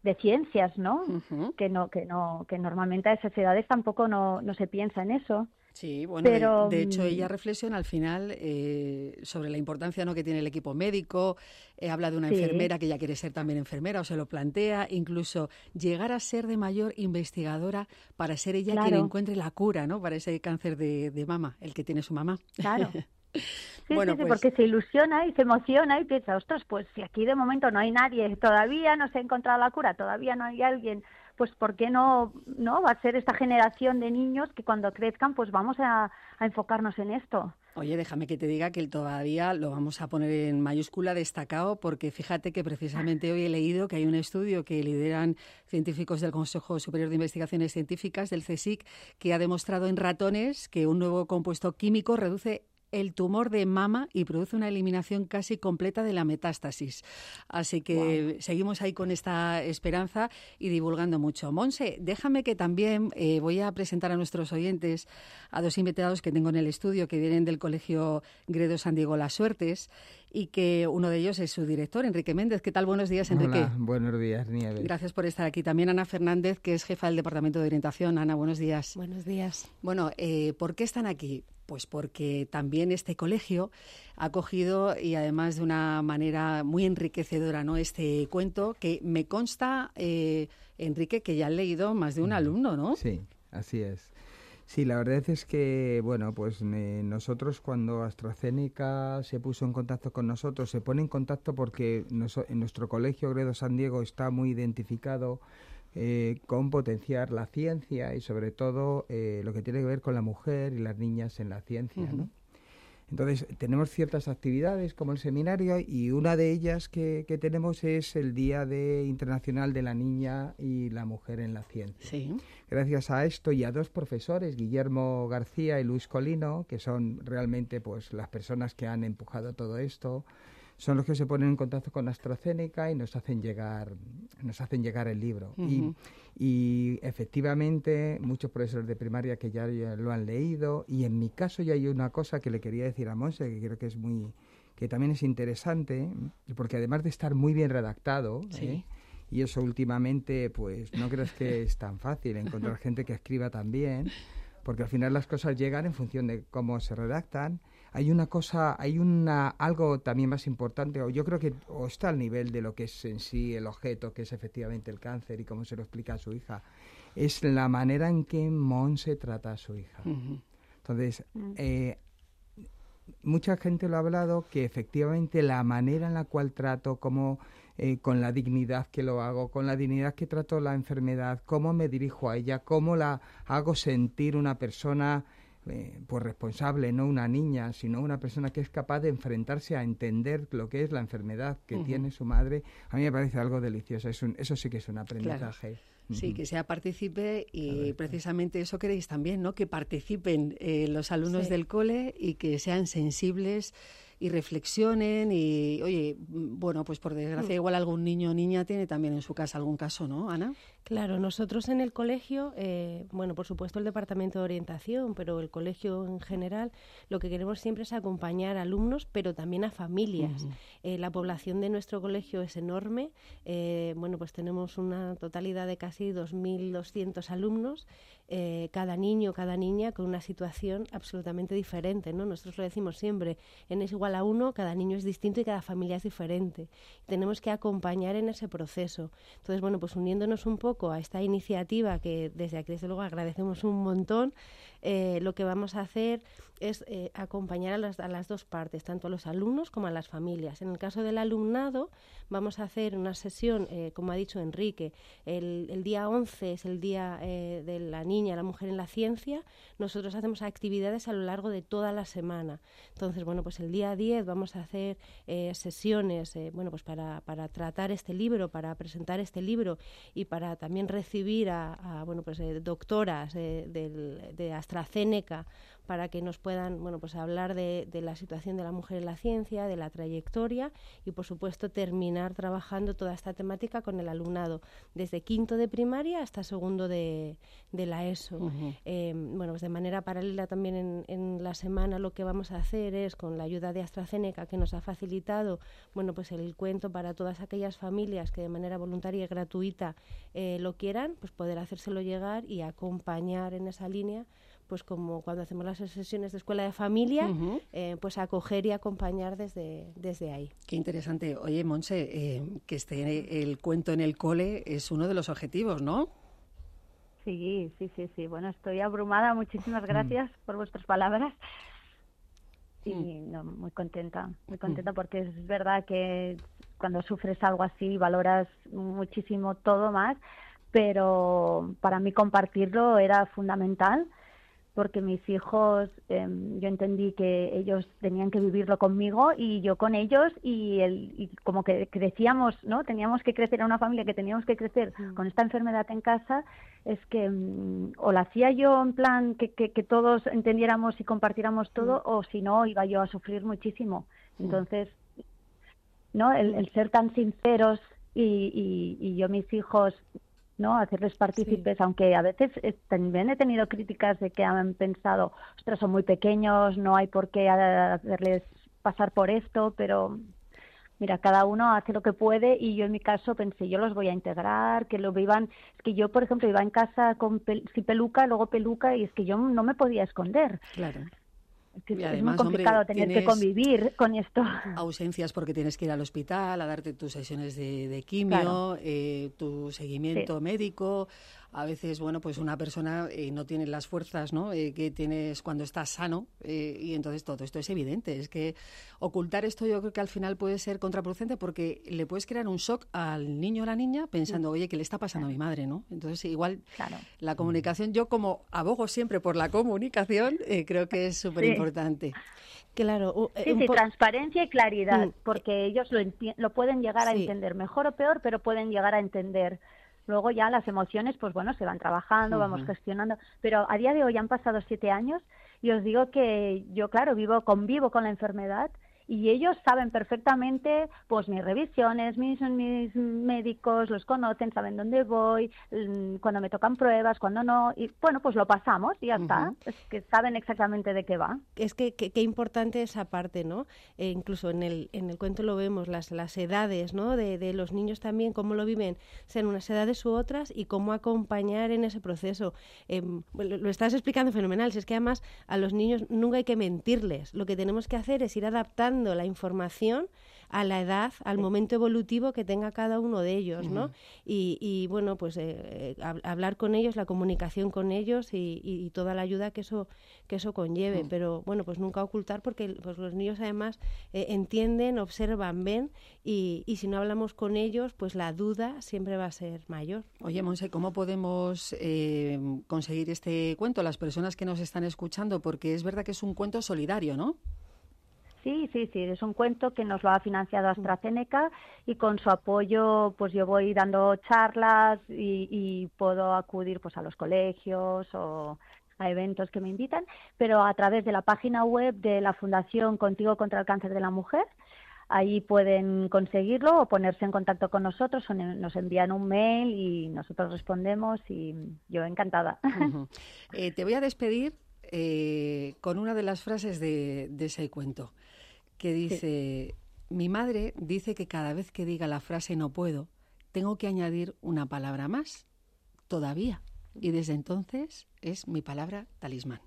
Speaker 8: de ciencias, ¿no?
Speaker 2: Uh-huh.
Speaker 8: Que no, que no, que normalmente a esas edades tampoco no, no se piensa en eso.
Speaker 2: Sí, bueno,
Speaker 8: Pero,
Speaker 2: de, de hecho ella reflexiona al final eh, sobre la importancia, ¿no?, que tiene el equipo médico, eh, habla de una
Speaker 8: sí.
Speaker 2: enfermera que ella quiere ser también enfermera o se lo plantea, incluso llegar a ser de mayor investigadora para ser ella
Speaker 8: claro.
Speaker 2: quien encuentre la cura, ¿no?, para ese cáncer de, de mama, el que tiene su mamá.
Speaker 8: Claro. Sí,
Speaker 2: bueno,
Speaker 8: sí, sí,
Speaker 2: pues...
Speaker 8: porque se ilusiona y se emociona y piensa, ostras, pues si aquí de momento no hay nadie, todavía no se ha encontrado la cura, todavía no hay alguien, pues ¿por qué no, no va a ser esta generación de niños que cuando crezcan pues vamos a, a enfocarnos en esto?
Speaker 2: Oye, déjame que te diga que el todavía lo vamos a poner en mayúscula destacado porque fíjate que precisamente hoy he leído que hay un estudio que lideran científicos del Consejo Superior de Investigaciones Científicas, del CSIC, que ha demostrado en ratones que un nuevo compuesto químico reduce el tumor de mama y produce una eliminación casi completa de la metástasis. Así que wow. seguimos ahí con esta esperanza y divulgando mucho. Monse, déjame que también eh, voy a presentar a nuestros oyentes a dos invitados que tengo en el estudio que vienen del Colegio Gredos San Diego Las Suertes y que uno de ellos es su director, Enrique Méndez. ¿Qué tal? Buenos días, Enrique.
Speaker 10: Hola, buenos días, Nieves.
Speaker 2: Gracias por estar aquí. También Ana Fernández, que es jefa del Departamento de Orientación. Ana, buenos días.
Speaker 11: Buenos días.
Speaker 2: Bueno, eh, ¿por qué están aquí? Pues porque también este colegio ha cogido, y además de una manera muy enriquecedora, ¿no?, este cuento que me consta, eh, Enrique, que ya han leído más de un alumno, ¿no?
Speaker 10: Sí, así es. Sí, la verdad es que, bueno, pues eh, nosotros cuando AstraZeneca se puso en contacto con nosotros, se pone en contacto porque nos, en nuestro colegio Gredos San Diego está muy identificado Eh, con potenciar la ciencia y sobre todo eh, lo que tiene que ver con la mujer y las niñas en la ciencia, uh-huh. ¿no? Entonces tenemos ciertas actividades como el seminario y una de ellas que, que tenemos es el Día de Internacional de la Niña y la Mujer en la Ciencia.
Speaker 2: Sí.
Speaker 10: Gracias a esto y a dos profesores, Guillermo García y Luis Colino, que son realmente pues las personas que han empujado todo esto, son los que se ponen en contacto con AstraZeneca y nos hacen llegar nos hacen llegar el libro. Uh-huh. y, y efectivamente muchos profesores de primaria que ya, ya lo han leído, y en mi caso ya hay una cosa que le quería decir a Monse, que creo que es muy que también es interesante, porque además de estar muy bien redactado,
Speaker 2: sí.
Speaker 10: ¿eh? Y eso últimamente pues no crees que es tan fácil encontrar gente que escriba tan bien, porque al final las cosas llegan en función de cómo se redactan. Hay una cosa, hay una algo también más importante, o yo creo que o está al nivel de lo que es en sí el objeto, que es efectivamente el cáncer y cómo se lo explica a su hija, es la manera en que Monse trata a su hija. Uh-huh. Entonces, eh, mucha gente lo ha hablado, que efectivamente la manera en la cual trato, cómo, eh, con la dignidad que lo hago, con la dignidad que trato la enfermedad, cómo me dirijo a ella, cómo la hago sentir una persona Eh, pues responsable, no una niña, sino una persona que es capaz de enfrentarse a entender lo que es la enfermedad que uh-huh. tiene su madre, a mí me parece algo delicioso. Es un, eso sí que es un aprendizaje.
Speaker 2: Claro. Sí, que sea partícipe y precisamente eso queréis también, ¿no? Que participen eh, los alumnos sí. del cole y que sean sensibles y reflexionen y, oye, bueno, pues por desgracia igual algún niño o niña tiene también en su casa algún caso, ¿no, Ana?
Speaker 11: Claro, nosotros en el colegio, eh, bueno, por supuesto el departamento de orientación, pero el colegio en general, lo que queremos siempre es acompañar a alumnos, pero también a familias. Uh-huh. Eh, la población de nuestro colegio es enorme, eh, bueno, pues tenemos una totalidad de casi dos mil doscientos alumnos, eh, cada niño, cada niña con una situación absolutamente diferente, ¿no? Nosotros lo decimos siempre, en es igual a uno, cada niño es distinto y cada familia es diferente. Tenemos que acompañar en ese proceso. Entonces, bueno, pues uniéndonos un poco a esta iniciativa que desde aquí, desde luego, agradecemos un montón, eh, lo que vamos a hacer es eh, acompañar a las, a las dos partes, tanto a los alumnos como a las familias. En el caso del alumnado, vamos a hacer una sesión, eh, como ha dicho Enrique, el, el día once es el día eh, de la niña, la mujer en la ciencia. Nosotros hacemos actividades a lo largo de toda la semana. Entonces, bueno, pues el día diez vamos a hacer eh, sesiones, eh, bueno, pues para, para tratar este libro, para presentar este libro y para también recibir a, a bueno, pues eh, doctoras eh, del, de AstraZeneca para que nos puedan, bueno, pues hablar de, de la situación de la mujer en la ciencia, de la trayectoria y, por supuesto, terminar trabajando toda esta temática con el alumnado, desde quinto de primaria hasta segundo de, de la ESO. Uh-huh. Eh, bueno, pues de manera paralela también en, en la semana lo que vamos a hacer es, con la ayuda de AstraZeneca, que nos ha facilitado, bueno, pues el cuento para todas aquellas familias que de manera voluntaria y gratuita eh, lo quieran, pues poder hacérselo llegar y acompañar en esa línea, pues como cuando hacemos las sesiones de escuela de familia, uh-huh. eh, pues acoger y acompañar desde, desde ahí.
Speaker 12: Qué interesante. Oye, Monse, eh, que esté el cuento en el cole es uno de los objetivos, ¿no?
Speaker 8: Sí, sí, sí, sí. Bueno, estoy abrumada. Muchísimas gracias mm. por vuestras palabras. Y mm. no, muy contenta, muy contenta mm. porque es verdad que cuando sufres algo así valoras muchísimo todo más, pero para mí compartirlo era fundamental, porque mis hijos, eh, yo entendí que ellos tenían que vivirlo conmigo y yo con ellos, y, el, y como que crecíamos, ¿no? Teníamos que crecer, en una familia que teníamos que crecer mm. con esta enfermedad en casa, es que um, o la hacía yo en plan que, que, que todos entendiéramos y compartiéramos todo, mm. o si no, iba yo a sufrir muchísimo. Entonces, ¿no? El, el ser tan sinceros y, y, y yo mis hijos, ¿no? Hacerles partícipes, sí. aunque a veces eh, también he tenido críticas de que han pensado, ostras, son muy pequeños, no hay por qué hacerles pasar por esto, pero mira, cada uno hace lo que puede, y yo en mi caso pensé, yo los voy a integrar, que lo vivan. Es que yo, por ejemplo, iba en casa con pel- sin peluca, luego peluca, y es que yo no me podía esconder.
Speaker 12: Claro.
Speaker 8: Es, que
Speaker 12: y
Speaker 8: es
Speaker 12: además,
Speaker 8: muy complicado
Speaker 12: hombre,
Speaker 8: tener que convivir con esto.
Speaker 12: Ausencias porque tienes que ir al hospital a darte tus sesiones de, de quimio, claro. eh, tu seguimiento sí. médico. A veces, bueno, pues una persona eh, no tiene las fuerzas, ¿no? Eh, que tienes cuando estás sano, eh, y entonces todo esto es evidente. Es que ocultar esto yo creo que al final puede ser contraproducente, porque le puedes crear un shock al niño o la niña pensando, oye, ¿qué le está pasando claro. a mi madre, no? Entonces, igual claro. la comunicación, yo como abogo siempre por la comunicación, eh, creo que es súper importante.
Speaker 8: Sí. Claro, uh, sí, sí, po- transparencia y claridad, mm. porque ellos lo, enti- lo pueden llegar a sí. entender, mejor o peor, pero pueden llegar a entender. Luego ya las emociones, pues bueno, se van trabajando, uh-huh. vamos gestionando. Pero a día de hoy han pasado siete años y os digo que yo, claro, vivo, convivo con la enfermedad, y ellos saben perfectamente, pues mis revisiones, mis, mis médicos los conocen, saben dónde voy, cuando me tocan pruebas, cuando no, y bueno, pues lo pasamos y ya uh-huh. está. Es que saben exactamente de qué va.
Speaker 11: Es que qué importante esa parte, ¿no? Eh, incluso en el en el cuento lo vemos, las las edades, ¿no? De, de los niños también, cómo lo viven, sean unas edades u otras, y cómo acompañar en ese proceso. Eh, lo, lo estás explicando fenomenal. Si es que además a los niños nunca hay que mentirles. Lo que tenemos que hacer es ir adaptando la información a la edad, al momento evolutivo que tenga cada uno de ellos, ¿no? Uh-huh. Y, y bueno, pues eh, eh, hablar con ellos, la comunicación con ellos y, y, y toda la ayuda que eso que eso conlleve, uh-huh. pero bueno, pues nunca ocultar, porque pues los niños además eh, entienden, observan, ven, y, y si no hablamos con ellos, pues la duda siempre va a ser mayor.
Speaker 12: Oye, Monse, ¿cómo podemos eh, conseguir este cuento, las personas que nos están escuchando? Porque es verdad que es un cuento solidario, ¿no?
Speaker 8: Sí, sí, sí, es un cuento que nos lo ha financiado AstraZeneca, y con su apoyo pues yo voy dando charlas y, y puedo acudir pues a los colegios o a eventos que me invitan, pero a través de la página web de la Fundación Contigo contra el Cáncer de la Mujer. Ahí pueden conseguirlo o ponerse en contacto con nosotros, o nos envían un mail y nosotros respondemos, y yo encantada.
Speaker 12: Uh-huh. Eh, te voy a despedir eh, con una de las frases de, de ese cuento, que dice, sí. mi madre dice que cada vez que diga la frase no puedo, tengo que añadir una palabra más, todavía, y desde entonces es mi palabra talismán.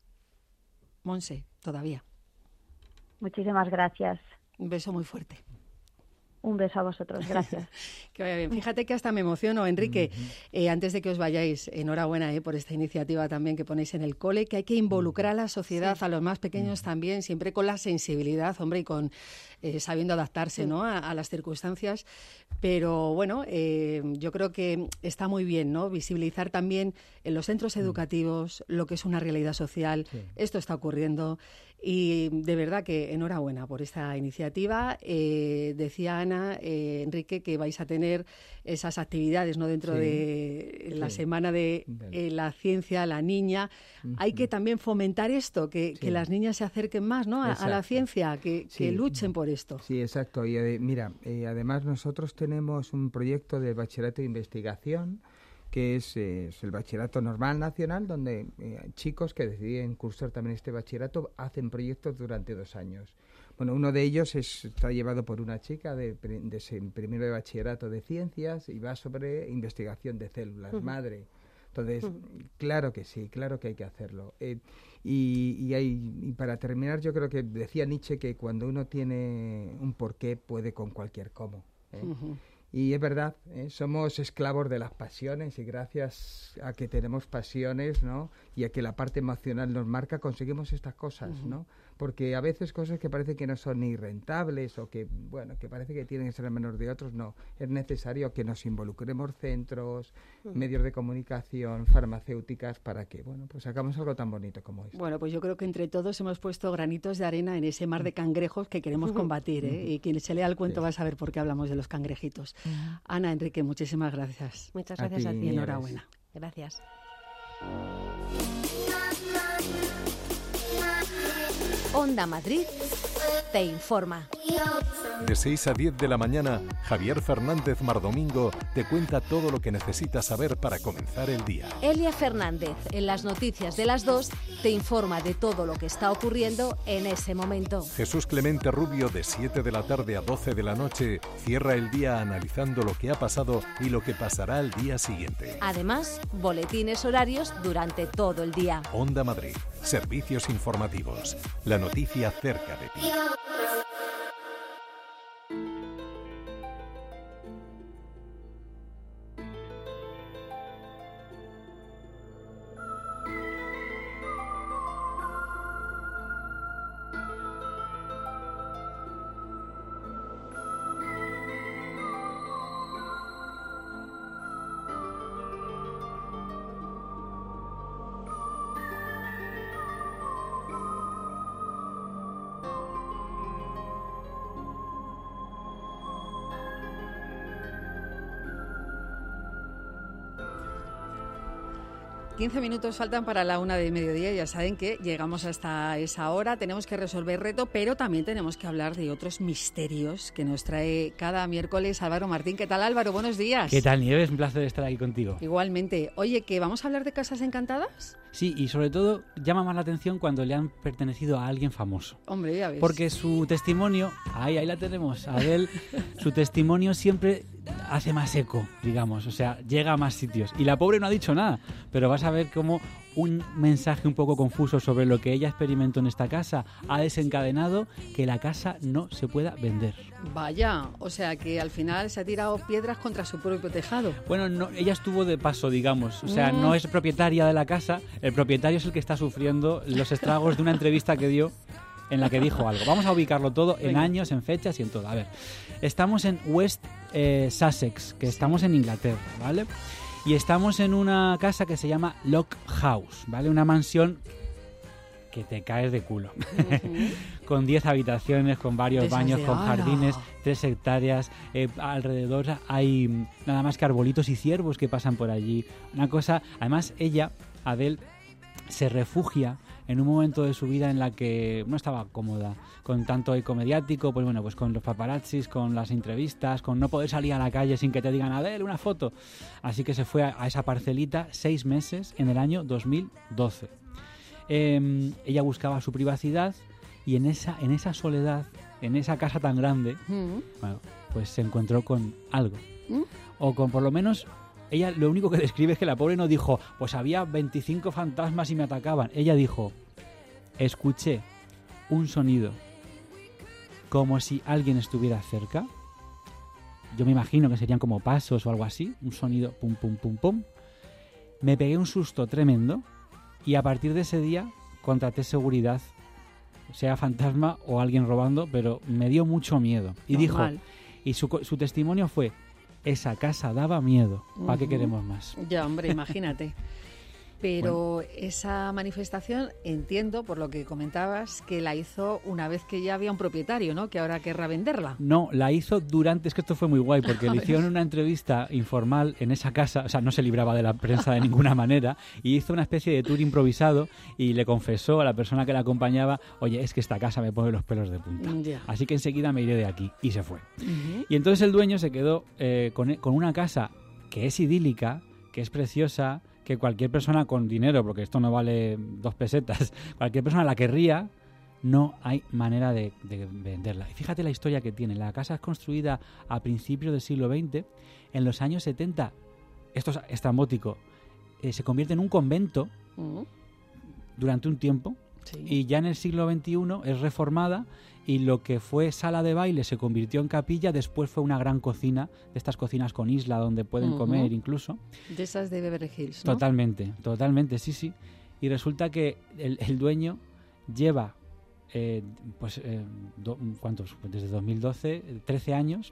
Speaker 12: Monse, todavía.
Speaker 8: Muchísimas gracias.
Speaker 12: Un beso muy fuerte.
Speaker 8: Un beso a vosotros, gracias.
Speaker 12: Que vaya bien. Fíjate que hasta me emociono, Enrique. Uh-huh. Eh, antes de que os vayáis, enhorabuena eh, por esta iniciativa también que ponéis en el cole, que hay que involucrar a la sociedad, sí. a los más pequeños uh-huh. también, siempre con la sensibilidad, hombre, y con eh, sabiendo adaptarse sí. ¿no? a, a las circunstancias. Pero bueno, eh, yo creo que está muy bien, ¿no? Visibilizar también en los centros educativos lo que es una realidad social. Sí. Esto está ocurriendo. Y de verdad que enhorabuena por esta iniciativa. Eh, decía Ana, eh, Enrique, que vais a tener esas actividades, ¿no? Dentro sí, de la sí. semana de eh, la ciencia, la niña. Uh-huh. Hay que también fomentar esto, que, sí. que las niñas se acerquen más, ¿no? a, a la ciencia, que, sí. que luchen por esto.
Speaker 10: Sí, exacto. Y eh, mira, eh, además nosotros tenemos un proyecto de bachillerato de investigación, que es, eh, es el Bachillerato Normal Nacional, donde eh, chicos que deciden cursar también este bachillerato hacen proyectos durante dos años. Bueno, uno de ellos es, está llevado por una chica de, de primero de bachillerato de ciencias y va sobre investigación de células uh-huh. madre. Entonces, uh-huh. claro que sí, claro que hay que hacerlo. Eh, y, y, hay, y para terminar, yo creo que decía Nietzsche que cuando uno tiene un porqué puede con cualquier cómo. ¿eh? Uh-huh. Y es verdad, ¿eh? somos esclavos de las pasiones y gracias a que tenemos pasiones, ¿no? Y a que la parte emocional nos marca, conseguimos estas cosas, uh-huh. ¿no? Porque a veces cosas que parece que no son ni rentables o que, bueno, que parece que tienen que ser menor de otros, no. Es necesario que nos involucremos centros, uh-huh. medios de comunicación, farmacéuticas, para que, bueno, pues hagamos algo tan bonito como esto.
Speaker 12: Bueno, pues yo creo que entre todos hemos puesto granitos de arena en ese mar de cangrejos que queremos combatir, ¿eh? Uh-huh. Y quien se lea el cuento sí. va a saber por qué hablamos de los cangrejitos. Uh-huh. Ana, Enrique, muchísimas gracias.
Speaker 11: Muchas gracias a ti.
Speaker 12: Y enhorabuena.
Speaker 11: Gracias.
Speaker 5: Onda Madrid te informa.
Speaker 1: De seis a diez de la mañana, Javier Fernández Mardomingo te cuenta todo lo que necesitas saber para comenzar el día.
Speaker 5: Elia Fernández, en las noticias de las dos, te informa de todo lo que está ocurriendo en ese momento.
Speaker 1: Jesús Clemente Rubio, de siete de la tarde a doce de la noche, cierra el día analizando lo que ha pasado y lo que pasará al día siguiente.
Speaker 5: Además, boletines horarios durante todo el día.
Speaker 1: Onda Madrid, servicios informativos. La noticia cerca de ti.
Speaker 2: quince minutos faltan para la una de mediodía. Ya saben que llegamos hasta esa hora. Tenemos que resolver reto, pero también tenemos que hablar de otros misterios que nos trae cada miércoles Álvaro Martín. ¿Qué tal, Álvaro? Buenos días.
Speaker 13: ¿Qué tal, Nieves? Un placer estar aquí contigo.
Speaker 2: Igualmente. Oye, ¿que vamos a hablar de casas encantadas?
Speaker 13: Sí, y sobre todo llama más la atención cuando le han pertenecido a alguien famoso.
Speaker 2: Hombre, ya ves.
Speaker 13: Porque su testimonio, ahí, ahí la tenemos, Adele, su testimonio siempre hace más eco, digamos, o sea, llega a más sitios. Y la pobre no ha dicho nada, pero vas a ver cómo un mensaje un poco confuso sobre lo que ella experimentó en esta casa ha desencadenado que la casa no se pueda vender.
Speaker 2: Vaya, o sea que al final se ha tirado piedras contra su propio tejado.
Speaker 13: Bueno, no, ella estuvo de paso, digamos, o sea, mm. no es propietaria de la casa, el propietario es el que está sufriendo los estragos de una entrevista que dio en la que dijo algo. Vamos a ubicarlo todo en Venga. años, en fechas y en todo. A ver, estamos en West eh, Sussex, que estamos en Inglaterra, ¿vale? Y estamos en una casa que se llama Lock House, ¿vale? Una mansión que te caes de culo. Uh-huh. Con diez habitaciones, con varios Desas baños, con jardines, tres hectáreas. Eh, alrededor hay nada más que arbolitos y ciervos que pasan por allí. Una cosa... Además, ella, Adele, se refugia en un momento de su vida en la que no estaba cómoda con tanto eco mediático, pues bueno, pues con los paparazzis, con las entrevistas, con no poder salir a la calle sin que te digan, Adele, una foto. Así que se fue a, a esa parcelita seis meses en el año dos mil doce. Eh, ella buscaba su privacidad y en esa, en esa soledad, en esa casa tan grande, mm. bueno, pues se encontró con algo. Mm. O con por lo menos... Ella lo único que describe es que la pobre no dijo, pues había veinticinco fantasmas y me atacaban. Ella dijo, escuché un sonido como si alguien estuviera cerca. Yo me imagino que serían como pasos o algo así. Un sonido pum, pum, pum, pum. Me pegué un susto tremendo y a partir de ese día contraté seguridad, sea fantasma o alguien robando, pero me dio mucho miedo. Y Normal. dijo, y su, su testimonio fue... Esa casa daba miedo. ¿Para uh-huh. qué queremos más?
Speaker 2: Ya, hombre, imagínate. Pero bueno. Esa manifestación, entiendo, por lo que comentabas, que la hizo una vez que ya había un propietario, ¿no? Que ahora querrá venderla.
Speaker 13: No, la hizo durante... Es que esto fue muy guay, porque le hicieron una entrevista informal en esa casa, o sea, no se libraba de la prensa de ninguna manera, y hizo una especie de tour improvisado y le confesó a la persona que la acompañaba, oye, es que esta casa me pone los pelos de punta. Yeah. Así que enseguida me iré de aquí. Y se fue. Uh-huh. Y entonces el dueño se quedó eh, con, con una casa que es idílica, que es preciosa, que cualquier persona con dinero, porque esto no vale dos pesetas, cualquier persona la querría, no hay manera de, de venderla. Y fíjate la historia que tiene. La casa es construida a principios del siglo veinte. En los años setenta, esto es estrambótico, eh, se convierte en un convento uh-huh. durante un tiempo. Sí. Y ya en el siglo veintiuno es reformada y lo que fue sala de baile se convirtió en capilla, después fue una gran cocina, de estas cocinas con isla donde pueden uh-huh. comer incluso.
Speaker 2: De esas de Beverly Hills, ¿no?
Speaker 13: Totalmente, totalmente, sí, sí. Y resulta que el, el dueño lleva, eh, pues, eh, do, ¿cuántos? Desde dos mil doce, trece años,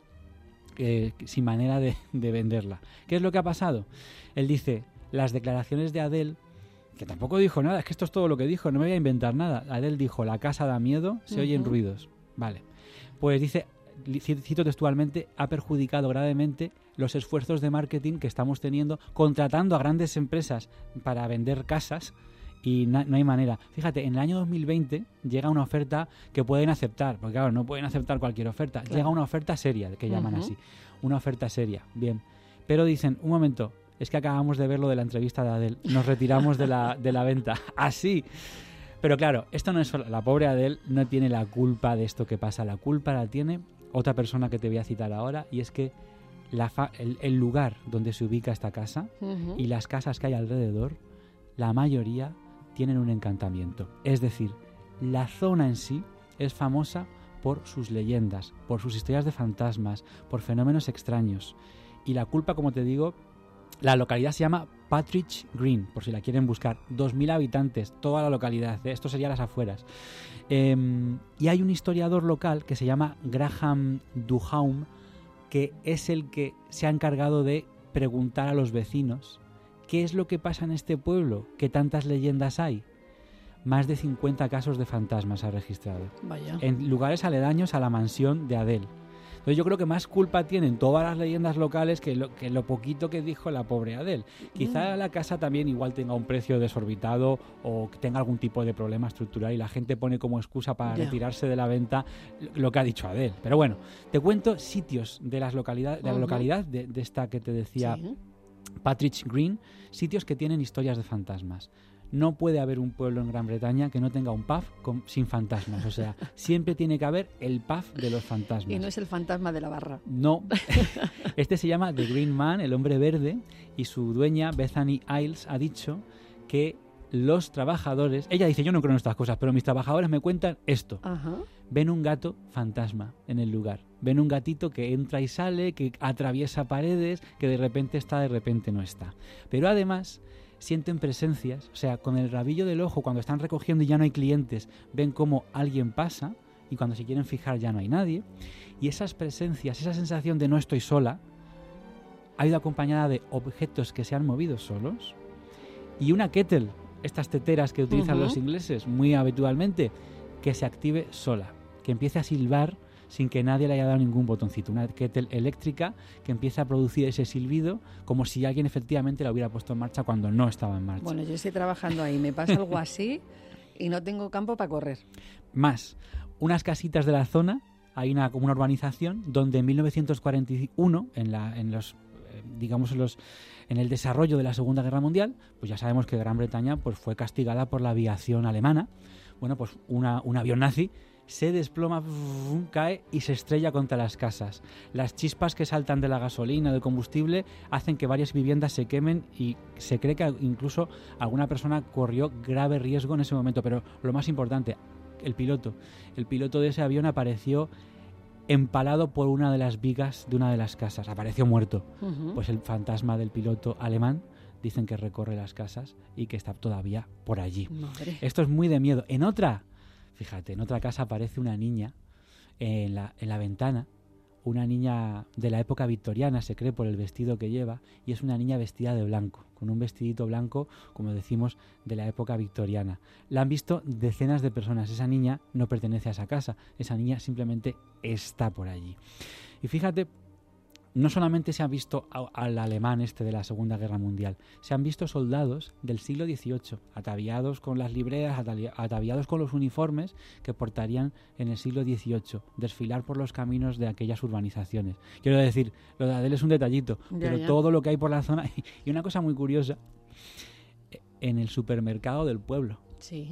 Speaker 13: eh, sin manera de, de venderla. ¿Qué es lo que ha pasado? Él dice, las declaraciones de Adele, que tampoco dijo nada, es que esto es todo lo que dijo, no me voy a inventar nada. Adele dijo, la casa da miedo, se uh-huh. oyen ruidos. Vale. Pues dice, cito textualmente, ha perjudicado gravemente los esfuerzos de marketing que estamos teniendo contratando a grandes empresas para vender casas y na- no hay manera. Fíjate, en el año dos mil veinte llega una oferta que pueden aceptar, porque claro, no pueden aceptar cualquier oferta. Claro. Llega una oferta seria, que llaman uh-huh. así. Una oferta seria, bien. Pero dicen, un momento, es que acabamos de ver lo de la entrevista de Adele, nos retiramos de la, de la venta. Así. Pero claro, esto no es solo, la pobre Adele no tiene la culpa de esto que pasa, la culpa la tiene otra persona que te voy a citar ahora, y es que la fa- el, el lugar donde se ubica esta casa uh-huh. y las casas que hay alrededor, la mayoría tienen un encantamiento. Es decir, la zona en sí es famosa por sus leyendas, por sus historias de fantasmas, por fenómenos extraños. Y la culpa, como te digo, la localidad se llama Partridge Green, por si la quieren buscar. dos mil habitantes, toda la localidad. Esto sería las afueras. Eh, y hay un historiador local que se llama Graham Duham, que es el que se ha encargado de preguntar a los vecinos qué es lo que pasa en este pueblo, qué tantas leyendas hay. Más de cincuenta casos de fantasmas ha registrado.
Speaker 2: Vaya.
Speaker 13: En lugares aledaños a la mansión de Adele. Entonces yo creo que más culpa tienen todas las leyendas locales que lo, que lo poquito que dijo la pobre Adele. Quizá mm. la casa también igual tenga un precio desorbitado o tenga algún tipo de problema estructural y la gente pone como excusa para yeah. retirarse de la venta lo que ha dicho Adele. Pero bueno, te cuento sitios de, las localidad, de la uh-huh. localidad de, de esta que te decía, sí. Partridge Green, sitios que tienen historias de fantasmas. No puede haber un pueblo en Gran Bretaña que no tenga un pub con, sin fantasmas. O sea, siempre tiene que haber el pub de los fantasmas.
Speaker 2: Y no es el fantasma de la barra.
Speaker 13: No. Este se llama The Green Man, el hombre verde, y su dueña, Bethany Isles, ha dicho que los trabajadores... Ella dice, yo no creo en estas cosas, pero mis trabajadores me cuentan esto.
Speaker 2: Ajá.
Speaker 13: Ven un gato fantasma en el lugar. Ven un gatito que entra y sale, que atraviesa paredes, que de repente está, de repente no está. Pero además... sienten presencias, o sea, con el rabillo del ojo, cuando están recogiendo y ya no hay clientes, ven cómo alguien pasa y cuando se quieren fijar ya no hay nadie. Y esas presencias, esa sensación de no estoy sola, ha ido acompañada de objetos que se han movido solos y una kettle, estas teteras que utilizan uh-huh. los ingleses muy habitualmente, que se active sola, que empiece a silbar sin que nadie le haya dado ningún botoncito. Una kettle eléctrica que empieza a producir ese silbido como si alguien efectivamente la hubiera puesto en marcha cuando no estaba en marcha.
Speaker 2: Bueno, yo estoy trabajando ahí, me pasa algo así y no tengo campo para correr.
Speaker 13: Más, unas casitas de la zona, hay una, como una urbanización donde en mil novecientos cuarenta y uno, en, la, en los, eh, digamos, en, los, en el desarrollo de la Segunda Guerra Mundial, pues ya sabemos que Gran Bretaña pues, fue castigada por la aviación alemana. Bueno, pues una, un avión nazi se desploma, cae y se estrella contra las casas. Las chispas que saltan de la gasolina, del combustible, hacen que varias viviendas se quemen y se cree que incluso alguna persona corrió grave riesgo en ese momento. Pero lo más importante, el piloto. El piloto de ese avión apareció empalado por una de las vigas de una de las casas. Apareció muerto. Uh-huh. Pues el fantasma del piloto alemán dicen que recorre las casas y que está todavía por allí.
Speaker 2: Madre.
Speaker 13: Esto es muy de miedo. En otra... Fíjate, en otra casa aparece una niña en la, en la ventana, una niña de la época victoriana, se cree por el vestido que lleva, y es una niña vestida de blanco, con un vestidito blanco, como decimos, de la época victoriana. La han visto decenas de personas. Esa niña no pertenece a esa casa, esa niña simplemente está por allí. Y fíjate, no solamente se ha visto a, al alemán este de la Segunda Guerra Mundial, se han visto soldados del siglo dieciocho, ataviados con las libreas, ataviados con los uniformes que portarían en el siglo dieciocho, desfilar por los caminos de aquellas urbanizaciones. Quiero decir, lo de Adele es un detallito, ya, pero ya. Todo lo que hay por la zona... Y una cosa muy curiosa, en el supermercado del pueblo,
Speaker 2: sí.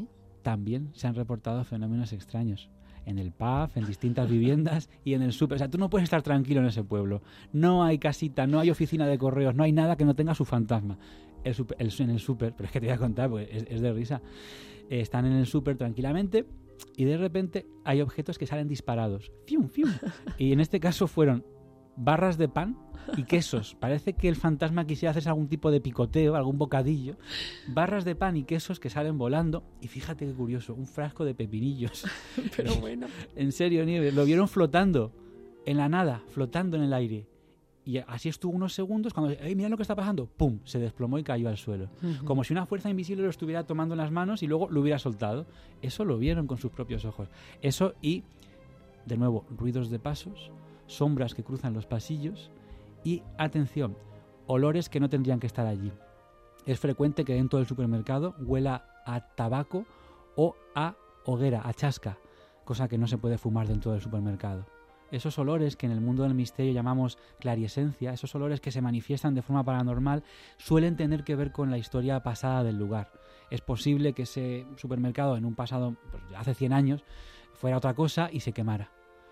Speaker 13: también se han reportado fenómenos extraños. En el pub, en distintas viviendas y en el súper. O sea, tú no puedes estar tranquilo en ese pueblo. No hay casita, no hay oficina de correos, no hay nada que no tenga su fantasma. El super, el, en el súper, pero es que te voy a contar, porque es, es de risa. Eh, están en el súper tranquilamente y de repente hay objetos que salen disparados. ¡Fium, fium! Y en este caso fueron barras de pan y quesos. Parece que el fantasma quisiera hacerse algún tipo de picoteo, algún bocadillo. Barras de pan y quesos que salen volando. Y fíjate qué curioso, un frasco de pepinillos.
Speaker 12: Pero bueno.
Speaker 13: En serio, Nieves, lo vieron flotando en la nada, flotando en el aire. Y así estuvo unos segundos cuando, ¡ay, mira lo que está pasando! ¡Pum! Se desplomó y cayó al suelo. Uh-huh. Como si una fuerza invisible lo estuviera tomando en las manos y luego lo hubiera soltado. Eso lo vieron con sus propios ojos. Eso y, de nuevo, ruidos de pasos, sombras que cruzan los pasillos y, atención, olores que no tendrían que estar allí. Es frecuente que dentro del supermercado huela a tabaco o a hoguera, a chasca, cosa que no se puede fumar dentro del supermercado. Esos olores que en el mundo del misterio llamamos clariesencia, esos olores que se manifiestan de forma paranormal, suelen tener que ver con la historia pasada del lugar. Es posible que ese supermercado en un pasado, pues, hace cien años, fuera otra cosa y se quemara.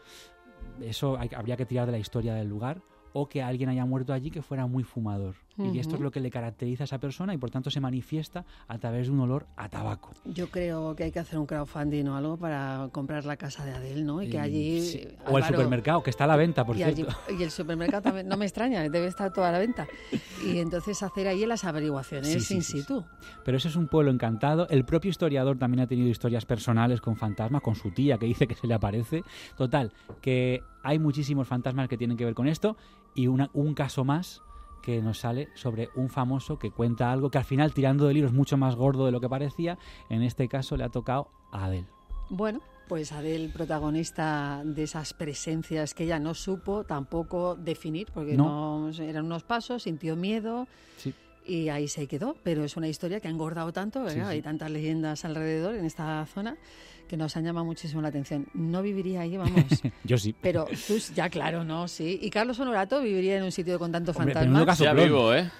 Speaker 13: Eso hay, habría que tirar de la historia del lugar, o que alguien haya muerto allí que fuera muy fumador. Uh-huh. Y esto es lo que le caracteriza a esa persona y por tanto se manifiesta a través de un olor a tabaco.
Speaker 12: Yo creo que hay que hacer un crowdfunding o algo para comprar la casa de Adele, ¿no? Y que allí...
Speaker 13: Sí.
Speaker 12: Álvaro,
Speaker 13: o el supermercado, que está a la venta, por
Speaker 12: y
Speaker 13: cierto.
Speaker 12: Allí, y el supermercado también, no me extraña, debe estar toda a la venta. Y entonces hacer ahí las averiguaciones sí, sí, in sí, situ.
Speaker 13: Sí. Pero ese es un pueblo encantado. El propio historiador también ha tenido historias personales con fantasmas, con su tía que dice que se le aparece. Total, que hay muchísimos fantasmas que tienen que ver con esto y una, un caso más que nos sale sobre un famoso que cuenta algo que al final, tirando del hilo, es mucho más gordo de lo que parecía. En este caso le ha tocado a Adele.
Speaker 12: Bueno, pues Adele, protagonista de esas presencias que ella no supo tampoco definir, porque no, no eran unos pasos, sintió miedo. Sí. Y ahí se quedó, pero es una historia que ha engordado tanto, sí, sí. Hay tantas leyendas alrededor en esta zona que nos han llamado muchísimo la atención. No viviría ahí, vamos.
Speaker 13: Yo sí.
Speaker 12: Pero tú, ya claro, ¿no? Sí. ¿Y Carlos Honorato viviría en un sitio con tanto
Speaker 3: Hombre,
Speaker 12: fantasmas?
Speaker 3: Ya vivo, ¿eh?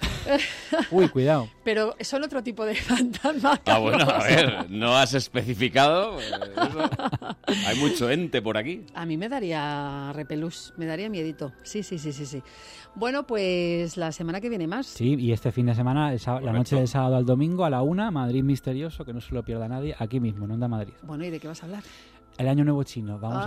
Speaker 13: Uy, cuidado.
Speaker 12: Pero son otro tipo de fantasmas.
Speaker 3: Ah, bueno, a ver, no has especificado. Pues eso. Hay mucho ente por aquí.
Speaker 12: A mí me daría repelús, me daría miedito. Sí, sí, sí, sí, sí. Bueno, pues la semana que viene más.
Speaker 13: Sí, y este fin de semana, el sábado, la noche del sábado al domingo a la una, Madrid Misterioso, que no se lo pierda nadie, aquí mismo, en Onda Madrid.
Speaker 12: Bueno, ¿y de qué vas a hablar?
Speaker 13: El Año Nuevo Chino. Vamos
Speaker 12: ah.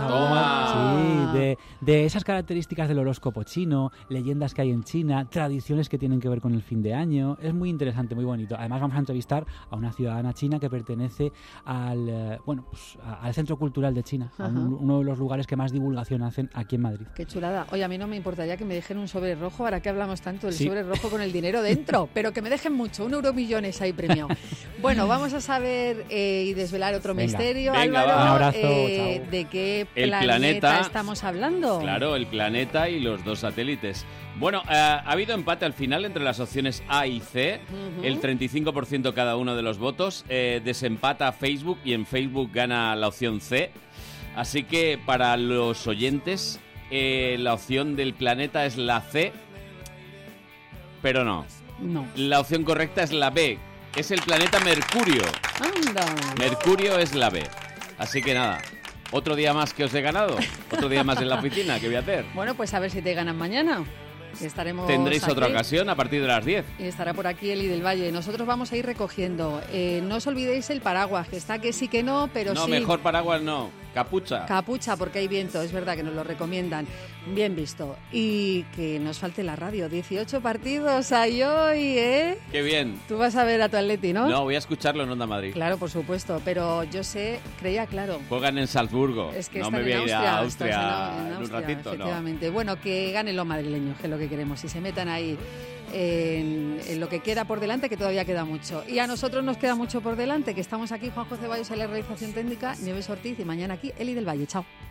Speaker 13: a hablar sí, de, de esas características del horóscopo chino, leyendas que hay en China, tradiciones que tienen que ver con el fin de año. Es muy interesante, muy bonito. Además vamos a entrevistar a una ciudadana china que pertenece al eh, bueno pues, a, al Centro Cultural de China, a un, uno de los lugares que más divulgación hacen aquí en Madrid.
Speaker 12: Qué chulada. Oye, a mí no me importaría que me dejen un sobre rojo, ahora que hablamos tanto del sí. sobre rojo con el dinero dentro, pero que me dejen mucho, un euro millones ahí premiado. Bueno, vamos a saber eh, y desvelar otro Venga. misterio,
Speaker 3: Venga,
Speaker 12: Álvaro.
Speaker 3: Va.
Speaker 13: Un abrazo,
Speaker 12: eh,
Speaker 13: chao.
Speaker 12: ¿De qué
Speaker 3: el
Speaker 12: planeta,
Speaker 3: planeta
Speaker 12: estamos hablando?
Speaker 3: Claro, el planeta y los dos satélites. Bueno, eh, ha habido empate al final entre las opciones A y C, uh-huh. el treinta y cinco por ciento cada uno de los votos, eh, desempata Facebook y en Facebook gana la opción C. Así que para los oyentes, eh, la opción del planeta es la C, pero no.
Speaker 12: No.
Speaker 3: La opción correcta es la B, es el planeta Mercurio.
Speaker 12: Anda.
Speaker 3: Mercurio es la B. Así que nada. Otro día más que os he ganado, otro día más en la oficina, ¿qué voy a hacer?
Speaker 12: Bueno, pues a ver si te ganan mañana. Estaremos
Speaker 3: Tendréis
Speaker 12: aquí.
Speaker 3: otra ocasión a partir de las diez.
Speaker 12: Y estará por aquí Eli del Valle. Nosotros vamos a ir recogiendo. Eh, no os olvidéis el paraguas, que está que sí que no, pero
Speaker 3: no,
Speaker 12: sí.
Speaker 3: No, mejor paraguas no. Capucha.
Speaker 12: Capucha, porque hay viento, es verdad que nos lo recomiendan. Bien visto. Y que nos falte la radio. dieciocho partidos hay hoy, ¿eh?
Speaker 3: Qué bien.
Speaker 12: Tú vas a ver a tu Atleti, ¿no?
Speaker 3: No, voy a escucharlo en Onda Madrid.
Speaker 12: Claro, por supuesto. Pero yo sé, creía claro.
Speaker 3: Juegan en Salzburgo.
Speaker 12: Es que
Speaker 3: no me voy a ir a Austria en,
Speaker 12: en, Austria,
Speaker 3: en un ratito,
Speaker 12: efectivamente.
Speaker 3: No.
Speaker 12: Bueno, que ganen los madrileños, que es lo que queremos. Y se metan ahí en, en lo que queda por delante, que todavía queda mucho. Y a nosotros nos queda mucho por delante, que estamos aquí, Juanjo Ceballos en la realización técnica, Nieves Ortiz y mañana aquí Eli del Valle. Chao.